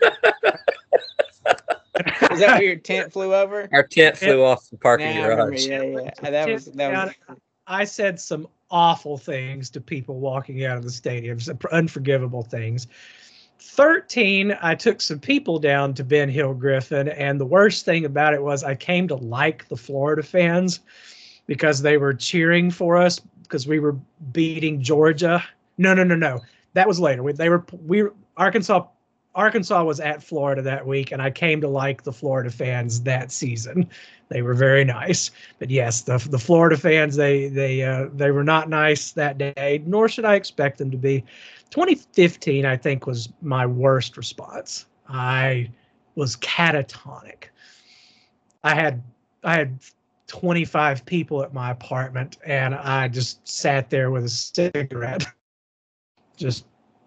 Is that where your tent flew over? Our tent flew off the parking Yeah, I remember. garage. Yeah, yeah. That was that was. I said some awful things to people walking out of the stadium, some unforgivable things. thirteen, I took some people down to Ben Hill Griffin, and the worst thing about it was I came to like the Florida fans because they were cheering for us because we were beating Georgia. No, no, no, no. That was later. We, they were we were, Arkansas. Arkansas was at Florida that week, and I came to like the Florida fans that season. They were very nice. But yes, the the Florida fans, they they uh, they were not nice that day, nor should I expect them to be. twenty fifteen, I think, was my worst response. I was catatonic. I had I had twenty-five people at my apartment, and I just sat there with a cigarette. Just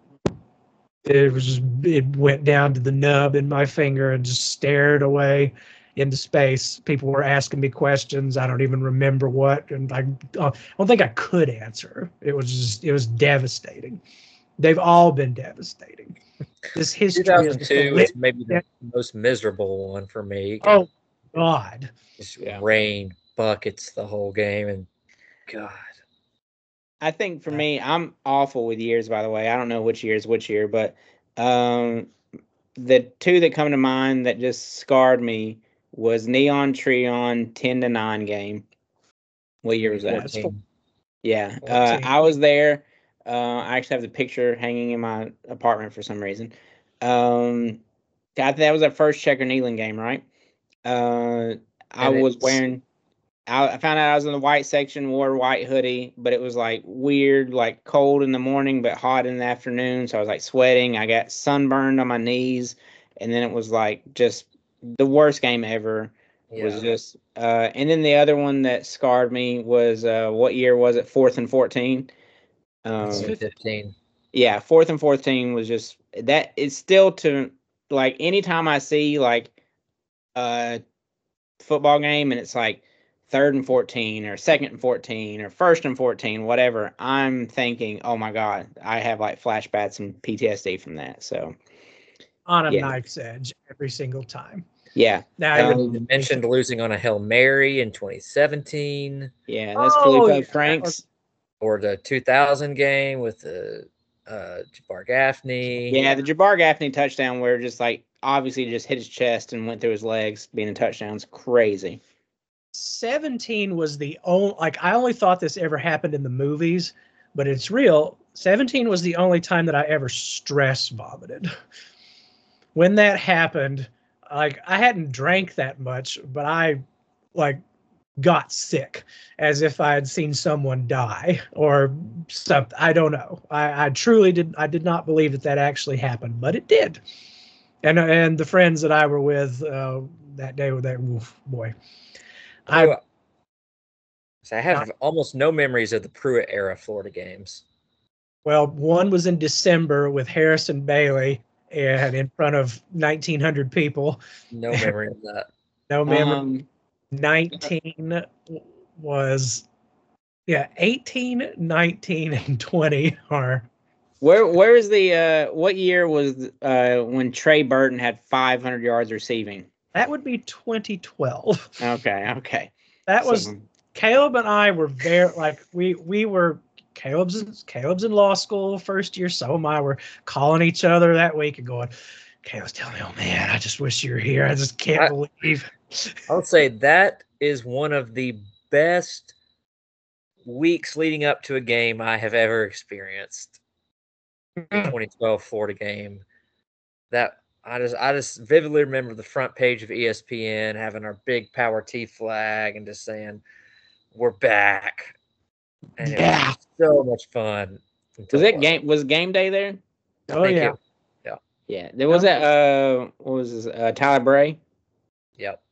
It was just, it went down to the nub in my finger and just stared away into space. People were asking me questions. I don't even remember what. And I, I don't think I could answer. It was just, it was devastating. They've all been devastating. This history two thousand is two is maybe the most miserable one for me. Oh, God. Just Yeah. rain buckets the whole game. And God. I think for me, I'm awful with years, by the way. I don't know which year is which year, but um, the two that come to mind that just scarred me was Neon Treon ten to nine game. What year was that? fourteen. Yeah, uh, I was there. Uh, I actually have the picture hanging in my apartment for some reason. Um, I think that was our first Checker Neyland game, right? Uh, I And was it's- wearing. I I found out I was in the white section, wore a white hoodie, but it was like weird, like cold in the morning, but hot in the afternoon. So I was like sweating. I got sunburned on my knees, and then it was like just the worst game ever. Yeah. Was just, uh, and then the other one that scarred me was uh, what year was it? Fourth and fourteen. Um, twenty fifteen. yeah, fourth and fourteen was just that. It's still to like anytime I see like a football game and it's like third and fourteen or second and fourteen or first and fourteen, whatever, I'm thinking, oh my God, I have like flashbacks and P T S D from that. So On a yeah. knife's edge every single time. Yeah. Now Um, you You mentioned losing on a Hail Mary in twenty seventeen, yeah, that's Oh, Filippo yeah, that Franks. was- or the two thousand game with the uh, Jabbar Gaffney. Yeah, the Jabbar Gaffney touchdown where just like obviously just hit his chest and went through his legs, being a touchdown's crazy. seventeen was the only, like, I only thought this ever happened in the movies, but it's real. seventeen was the only time that I ever stress vomited. When that happened, like, I hadn't drank that much, but I, like, got sick as if I had seen someone die or something. I don't know. I, I truly did. I did not believe that that actually happened, but it did. And and the friends that I were with uh, that day were that, oof, boy. I, I, so I have almost no memories of the Pruitt era Florida games. well, one was in December with Harrison Bailey and in front of nineteen hundred people. No memory of that. No memory. Um, nineteen was, yeah, eighteen, nineteen, and twenty are. where where is the uh what year was uh when Trey Burton had five hundred yards receiving? That would be twenty twelve. Okay, okay. That was So, Caleb and I were very, like, we we were Caleb's Caleb's in law school first year, so am I. We're calling each other that week and going, Caleb's telling me, oh man, I just wish you were here. I just can't I- believe. I would say that is one of the best weeks leading up to a game I have ever experienced. The twenty twelve Florida game. That I just I just vividly remember the front page of E S P N having our big Power T flag and just saying, we're back. And it Yeah. was so much fun. until was it wasn't. game was game day there? Oh Thank yeah. you. Yeah. There was that uh what was this, uh Tyler Bray? Yep.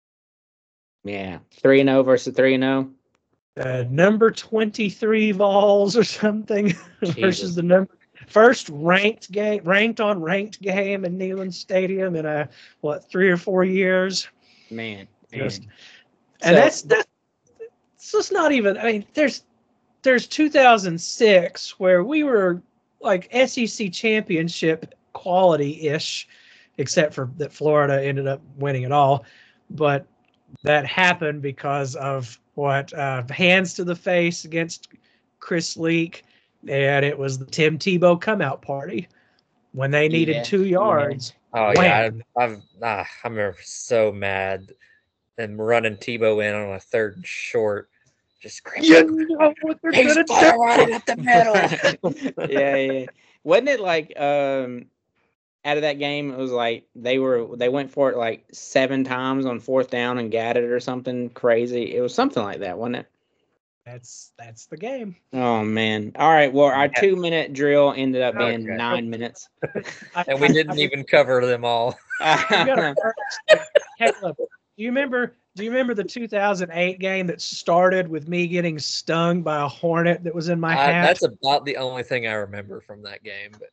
Yeah. Three and oh versus three and oh. Uh, number twenty-three Vols or something versus the number first ranked game, ranked on ranked game in Neyland Stadium in a what three or four years. Man. man. Just, and So- that's that's it's just not even. I mean, there's there's two thousand six where we were like S E C championship quality ish, except for that Florida ended up winning it all, but that happened because of what uh, hands to the face against Chris Leak, and it was the Tim Tebow come out party when they needed Yeah, two yards. Oh yeah, Wham. I, I've ah, I remember so mad and running Tebow in on a third and short, just screaming. You know what they're He's gonna fire do. right up the middle. yeah, yeah. Wasn't it like um out of that game it was like they were they went for it like seven times on fourth down and got it or something crazy. It was something like that, wasn't it? That's that's the game. Oh man. All right. Well, our Yeah. two minute drill ended up being Okay. nine minutes. I- And we I- didn't I- even cover them all. You gotta first- Caleb, do you remember? Do you remember the two thousand eight game that started with me getting stung by a hornet that was in my I, hat? that's about the only thing I remember from that game. But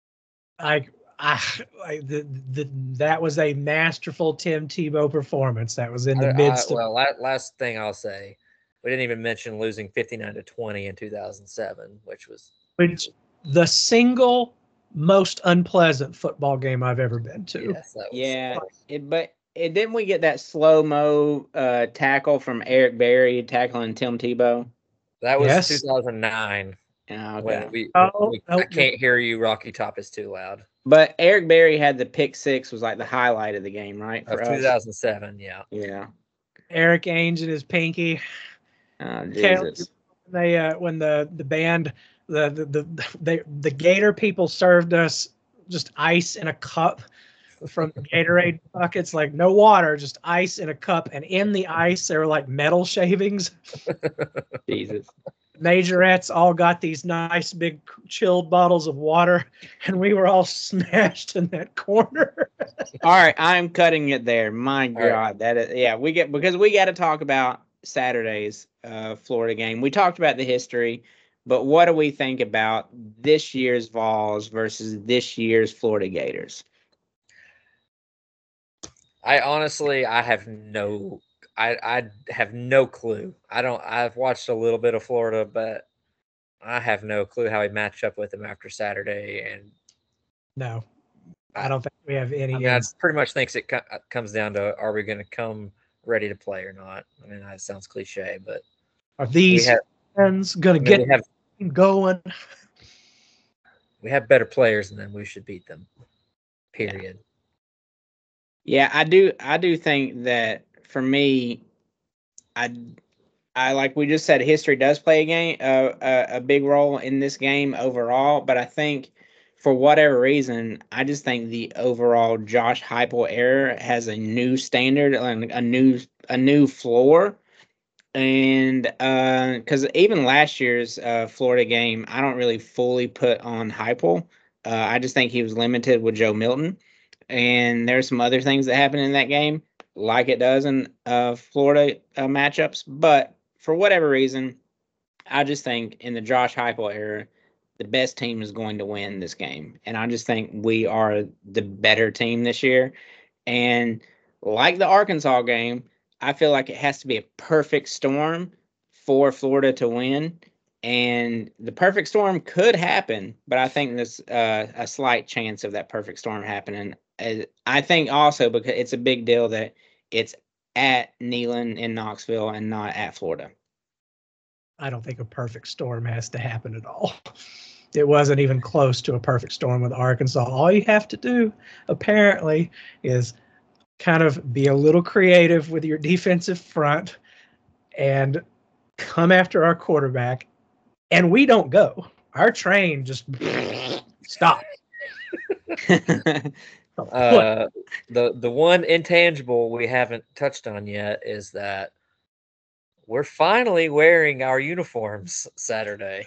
I, I, I the, the, that was a masterful Tim Tebow performance. That was in the I- I- midst of. well, la- last thing I'll say, we didn't even mention losing fifty-nine to twenty in two thousand seven, which was Which the single most unpleasant football game I've ever been to. yes, that was Yeah. It, but it, didn't we get that slow mo uh, tackle from Eric Berry tackling Tim Tebow? that was Yes. two thousand nine. Oh, When okay. we, Oh, we- oh, I can't hear you. Rocky Top is too loud. But Eric Berry had the pick six was like the highlight of the game, right? Of For us. two thousand seven, yeah. Yeah. Eric Ainge and his pinky. Oh, Caleb, Jesus. They uh, when the the band the the the they, the Gator people served us just ice in a cup from the Gatorade buckets, like no water, just ice in a cup, and in the ice there were like metal shavings. Jesus. Majorettes all got these nice big chilled bottles of water, and we were all smashed in that corner. All right, I'm cutting it there. My All right. God, that is yeah. We get because we got to talk about Saturday's uh, Florida game. We talked about the history, but what do we think about this year's Vols versus this year's Florida Gators? I honestly, I have no, I I have no clue. I don't. I've watched a little bit of Florida, but I have no clue how we match up with them after Saturday. And No, I don't think we have any. I mean, I pretty much think it co- comes down to are we going to come ready to play or not? I mean, that sounds cliche, but are these have, fans going to I mean, get we have, going? We have better players than them. We should beat them. Period. Yeah, I do. I do think that for me, I, I like we just said, history does play a game, uh, a, a big role in this game overall. But I think for whatever reason, I just think the overall Josh Heupel era has a new standard, and a new a new floor. And because uh, even last year's uh, Florida game, I don't really fully put on Heupel. Uh, I just think he was limited with Joe Milton. And there's some other things that happen in that game, like it does in uh, Florida uh, matchups. But for whatever reason, I just think in the Josh Heupel era, the best team is going to win this game. And I just think we are the better team this year. And like the Arkansas game, I feel like it has to be a perfect storm for Florida to win. And the perfect storm could happen, but I think there's uh, a slight chance of that perfect storm happening. I think also because it's a big deal that it's at Neyland in Knoxville and not at Florida. I don't think a perfect storm has to happen at all. It wasn't even close to a perfect storm with Arkansas. All you have to do, apparently, is kind of be a little creative with your defensive front and come after our quarterback. And we don't go. Our train just stops. uh, the the one intangible we haven't touched on yet is that we're finally wearing our uniforms Saturday.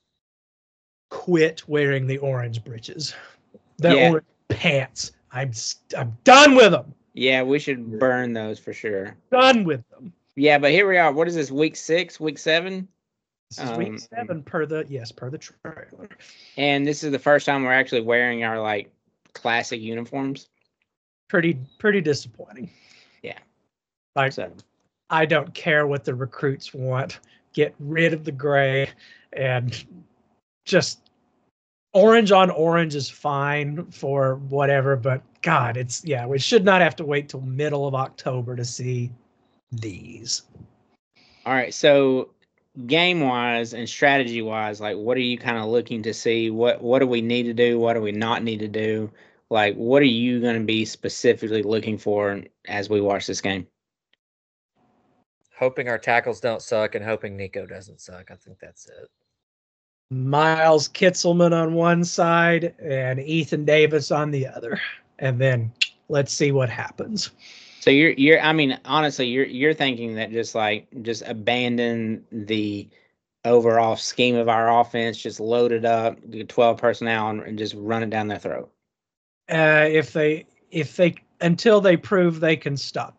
Quit wearing the orange breeches, the yeah. orange pants. I'm I'm done with them. Yeah, we should burn those for sure. Done with them. Yeah, but here we are. What is this? Week six? Week seven? This is um, week seven per the yes per the trailer. And this is the first time we're actually wearing our like classic uniforms. Pretty pretty disappointing. Yeah. Like so. I don't care what the recruits want. Get rid of the gray and just orange on orange is fine for whatever, but God, it's yeah, we should not have to wait till middle of October to see these. All right, so game wise and strategy wise, like what are you kind of looking to see? What what do we need to do? What do we not need to do? Like what are you going to be specifically looking for as we watch this game? Hoping our tackles don't suck and hoping Nico doesn't suck. I think that's it. Miles Kitzelman on one side and Ethan Davis on the other. And then let's see what happens. So you're you're I mean, honestly, you're you're thinking that just like just abandon the overall scheme of our offense, just load it up, get twelve personnel and, and just run it down their throat. Uh, if they if they until they prove they can stop.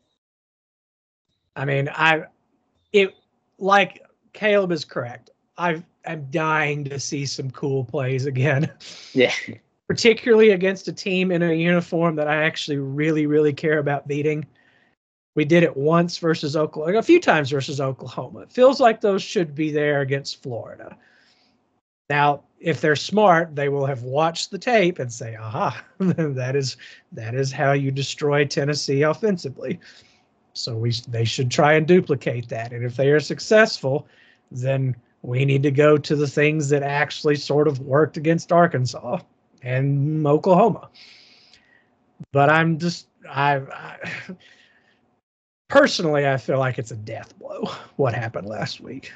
I mean, I it like Caleb is correct. I've I'm dying to see some cool plays again. Yeah. Particularly against a team in a uniform that I actually really, really care about beating. We did it once versus Oklahoma, a few times versus Oklahoma. It feels like those should be there against Florida. Now, if they're smart, they will have watched the tape and say, aha, that is that is how you destroy Tennessee offensively. So we they should try and duplicate that. And if they are successful, then we need to go to the things that actually sort of worked against Arkansas and Oklahoma. But I'm just, I, I personally, I feel like it's a death blow what happened last week.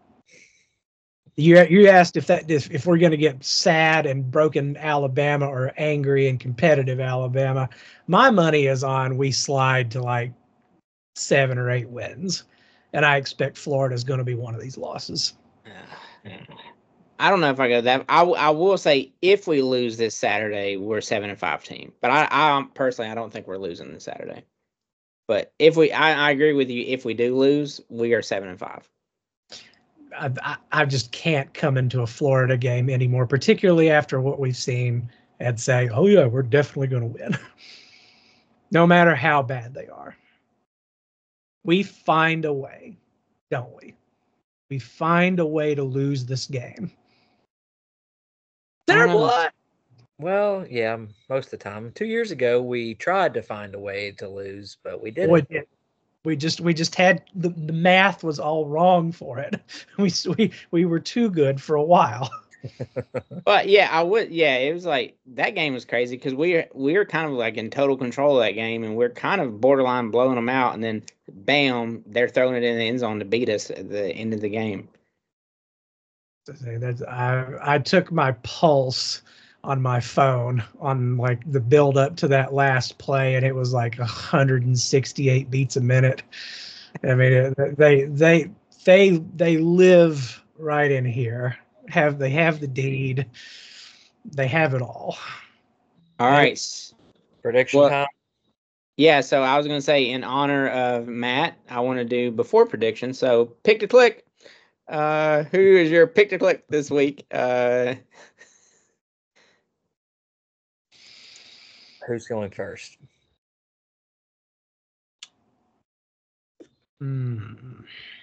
You you asked if that if, if we're going to get sad and broken Alabama or angry and competitive Alabama. My money is on we slide to like seven or eight wins, and I expect Florida is going to be one of these losses. I don't know if I go that. I, I will say if we lose this Saturday, we're seven and five team. But I, I personally, I don't think we're losing this Saturday. But if we, I, I agree with you. If we do lose, we are seven and five. I, I, I just can't come into a Florida game anymore, particularly after what we've seen, and say, "Oh yeah, we're definitely going to win," no matter how bad they are. We find a way, don't we? We find a way to lose this game. There what? Well, yeah, most of the time. Two years ago, we tried to find a way to lose, but we Boy, didn't. did- we just we just had the, the math was all wrong for it. We we we were too good for a while. But yeah, I would. Yeah, it was like that game was crazy because we were we were kind of like in total control of that game, and we're kind of borderline blowing them out, and then bam, they're throwing it in the end zone to beat us at the end of the game. To say that I I took my pulse on my phone on like the build up to that last play, and it was like one hundred sixty-eight beats a minute. I mean, it, they they they they live right in here. Have they have the deed? They have it all. All They- right. Prediction Well, time. Yeah, so I was going to say in honor of Matt, I want to do before prediction. So pick to click. Uh, who is your pick to click this week? Uh, Who's going first? Hmm.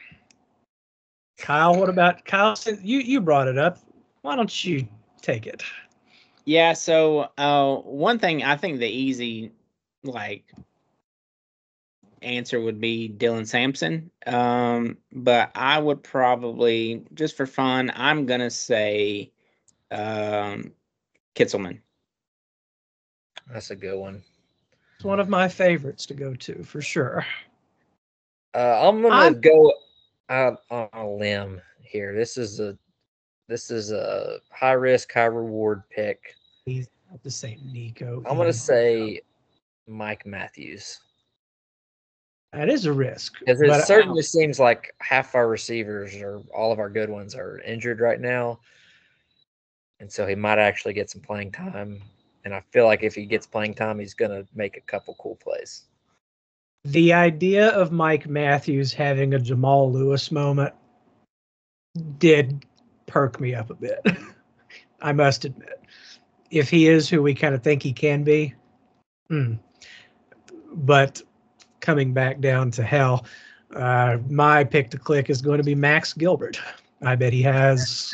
Kyle, what about Kyle? Since you you brought it up, why don't you take it? yeah, so uh, one thing I think the easy like answer would be Dylan Sampson. Um, but I would probably just for fun, I'm gonna say um, Kitzelman. That's a good one. It's one of my favorites to go to for sure. Uh, I'm gonna I'm- go out on a limb here. This is a this is a high risk, high reward pick. He's at the same Nico. I'm gonna Easy. say Mike Matthews. That is a risk, Because it but certainly seems like half our receivers or all of our good ones are injured right now. And so he might actually get some playing time. And I feel like if he gets playing time, he's going to make a couple cool plays. the idea of Mike Matthews having a Jamal Lewis moment did perk me up a bit. I must admit. If he is who we kind of think he can be. Hmm. But coming back down to hell, uh, my pick to click is going to be Max Gilbert. I bet he has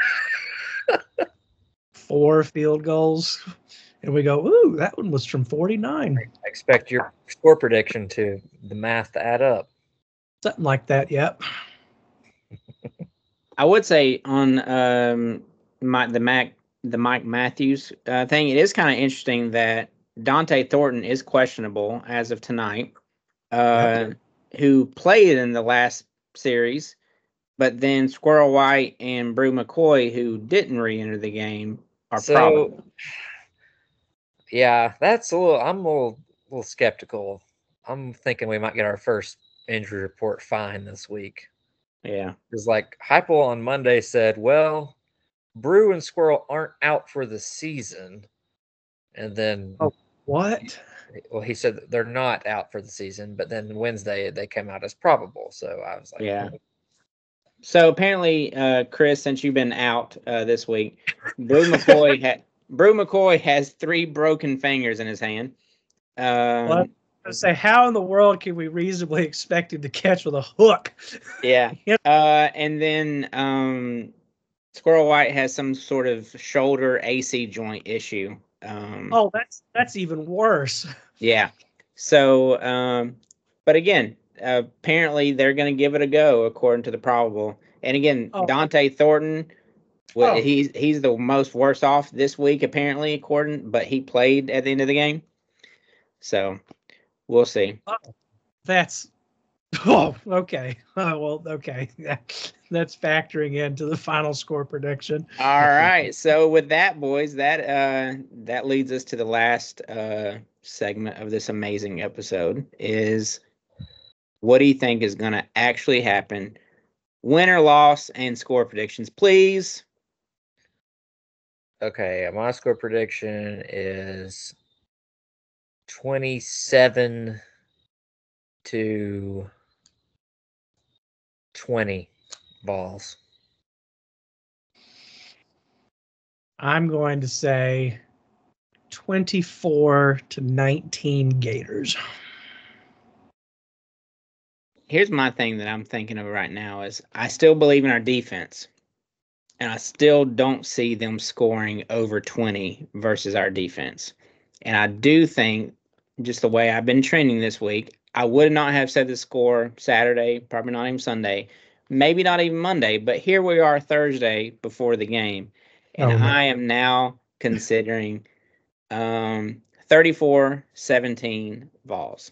four field goals. And we go, ooh, that one was from forty-nine. I expect your score prediction to the math to add up. Something like that, yep. I would say on um, my, the Mac the Mike Matthews uh, thing, it is kind of interesting that Dante Thornton is questionable as of tonight, uh, yep. who played in the last series, but then Squirrel White and Brew McCoy, who didn't re-enter the game, are so, probable. Yeah, that's a little. I'm a little, little skeptical. I'm thinking we might get our first injury report fine this week. Yeah, because like Heupel on Monday said, well, Brew and Squirrel aren't out for the season, and then oh, what? Well, he said they're not out for the season, but then Wednesday they came out as probable. So I was like, yeah. Hmm. So apparently, uh, Chris, since you've been out uh, this week, Brew McCoy had Brew McCoy has three broken fingers in his hand. Um, well, I say, how in the world can we reasonably expect him to catch with a hook? Yeah. uh, and then um, Squirrel White has some sort of shoulder A C joint issue. Um, oh, that's that's even worse. Yeah. So, um, but again, uh, apparently they're going to give it a go according to the probable. And again, oh. Dante Thornton, well, oh. he's he's the most worse off this week apparently, according. But he played at the end of the game, so we'll see. Oh, that's oh okay. Oh, well, okay. That's factoring into the final score prediction. All right. So with that, boys, that uh, that leads us to the last uh, segment of this amazing episode. Is what do you think is going to actually happen? Win or loss and score predictions, please. Okay, my score prediction is twenty-seven to twenty balls. I'm going to say twenty-four to nineteen Gators. here's my thing that I'm thinking of right now is I still believe in our defense. And I still don't see them scoring over twenty versus our defense. And I do think, just the way I've been trending this week, I would not have said the score Saturday, probably not even Sunday, maybe not even Monday, but here we are Thursday before the game. And Oh, no. I am now considering um, thirty-four seventeen Vols.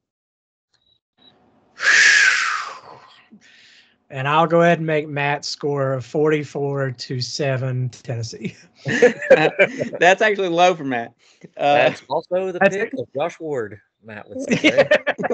And I'll go ahead and make Matt score a forty-four to seven Tennessee. That's actually low for Matt. Uh, That's also the That's pick it. of Josh Ward, Matt would say.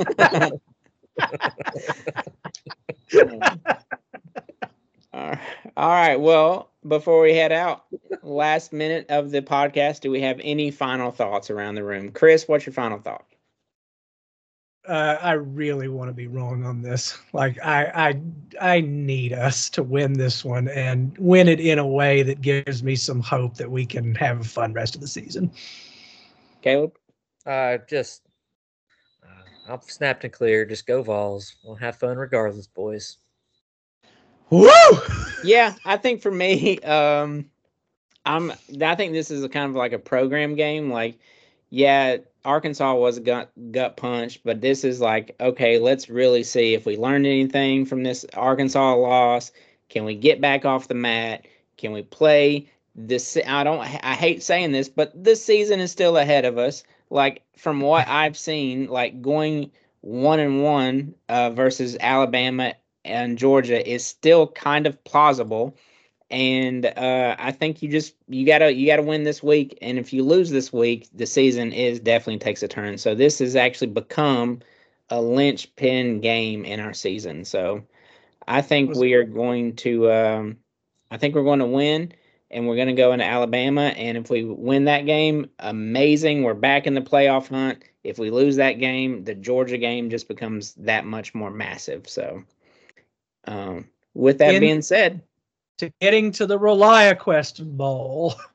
Uh, all right. Well, before we head out, last minute of the podcast, do we have any final thoughts around the room? Chris, what's your final thought? Uh, I really want to be wrong on this. Like I, I, I need us to win this one and win it in a way that gives me some hope that we can have a fun rest of the season. Caleb? Uh, just, uh, I'm snapped and clear. Just go Vols. We'll have fun regardless, boys. Woo! Yeah, I think for me, um, I'm. I think this is a kind of like a program game. Like, yeah, Arkansas was a gut gut punch, but this is like, okay, let's really see if we learned anything from this Arkansas loss. Can we get back off the mat? Can we play this? I don't. I hate saying this, but this season is still ahead of us. Like from what I've seen, like going one and one uh, versus Alabama and Georgia is still kind of plausible. And uh, I think you just you gotta you gotta win this week. And if you lose this week, the season is definitely takes a turn. So this has actually become a linchpin game in our season. So I think we are going to um, I think we're going to win, and we're going to go into Alabama. And if we win that game, amazing. We're back in the playoff hunt. If we lose that game, the Georgia game just becomes that much more massive. So. Um, with that In- being said, to getting to the ReliaQuest Bowl.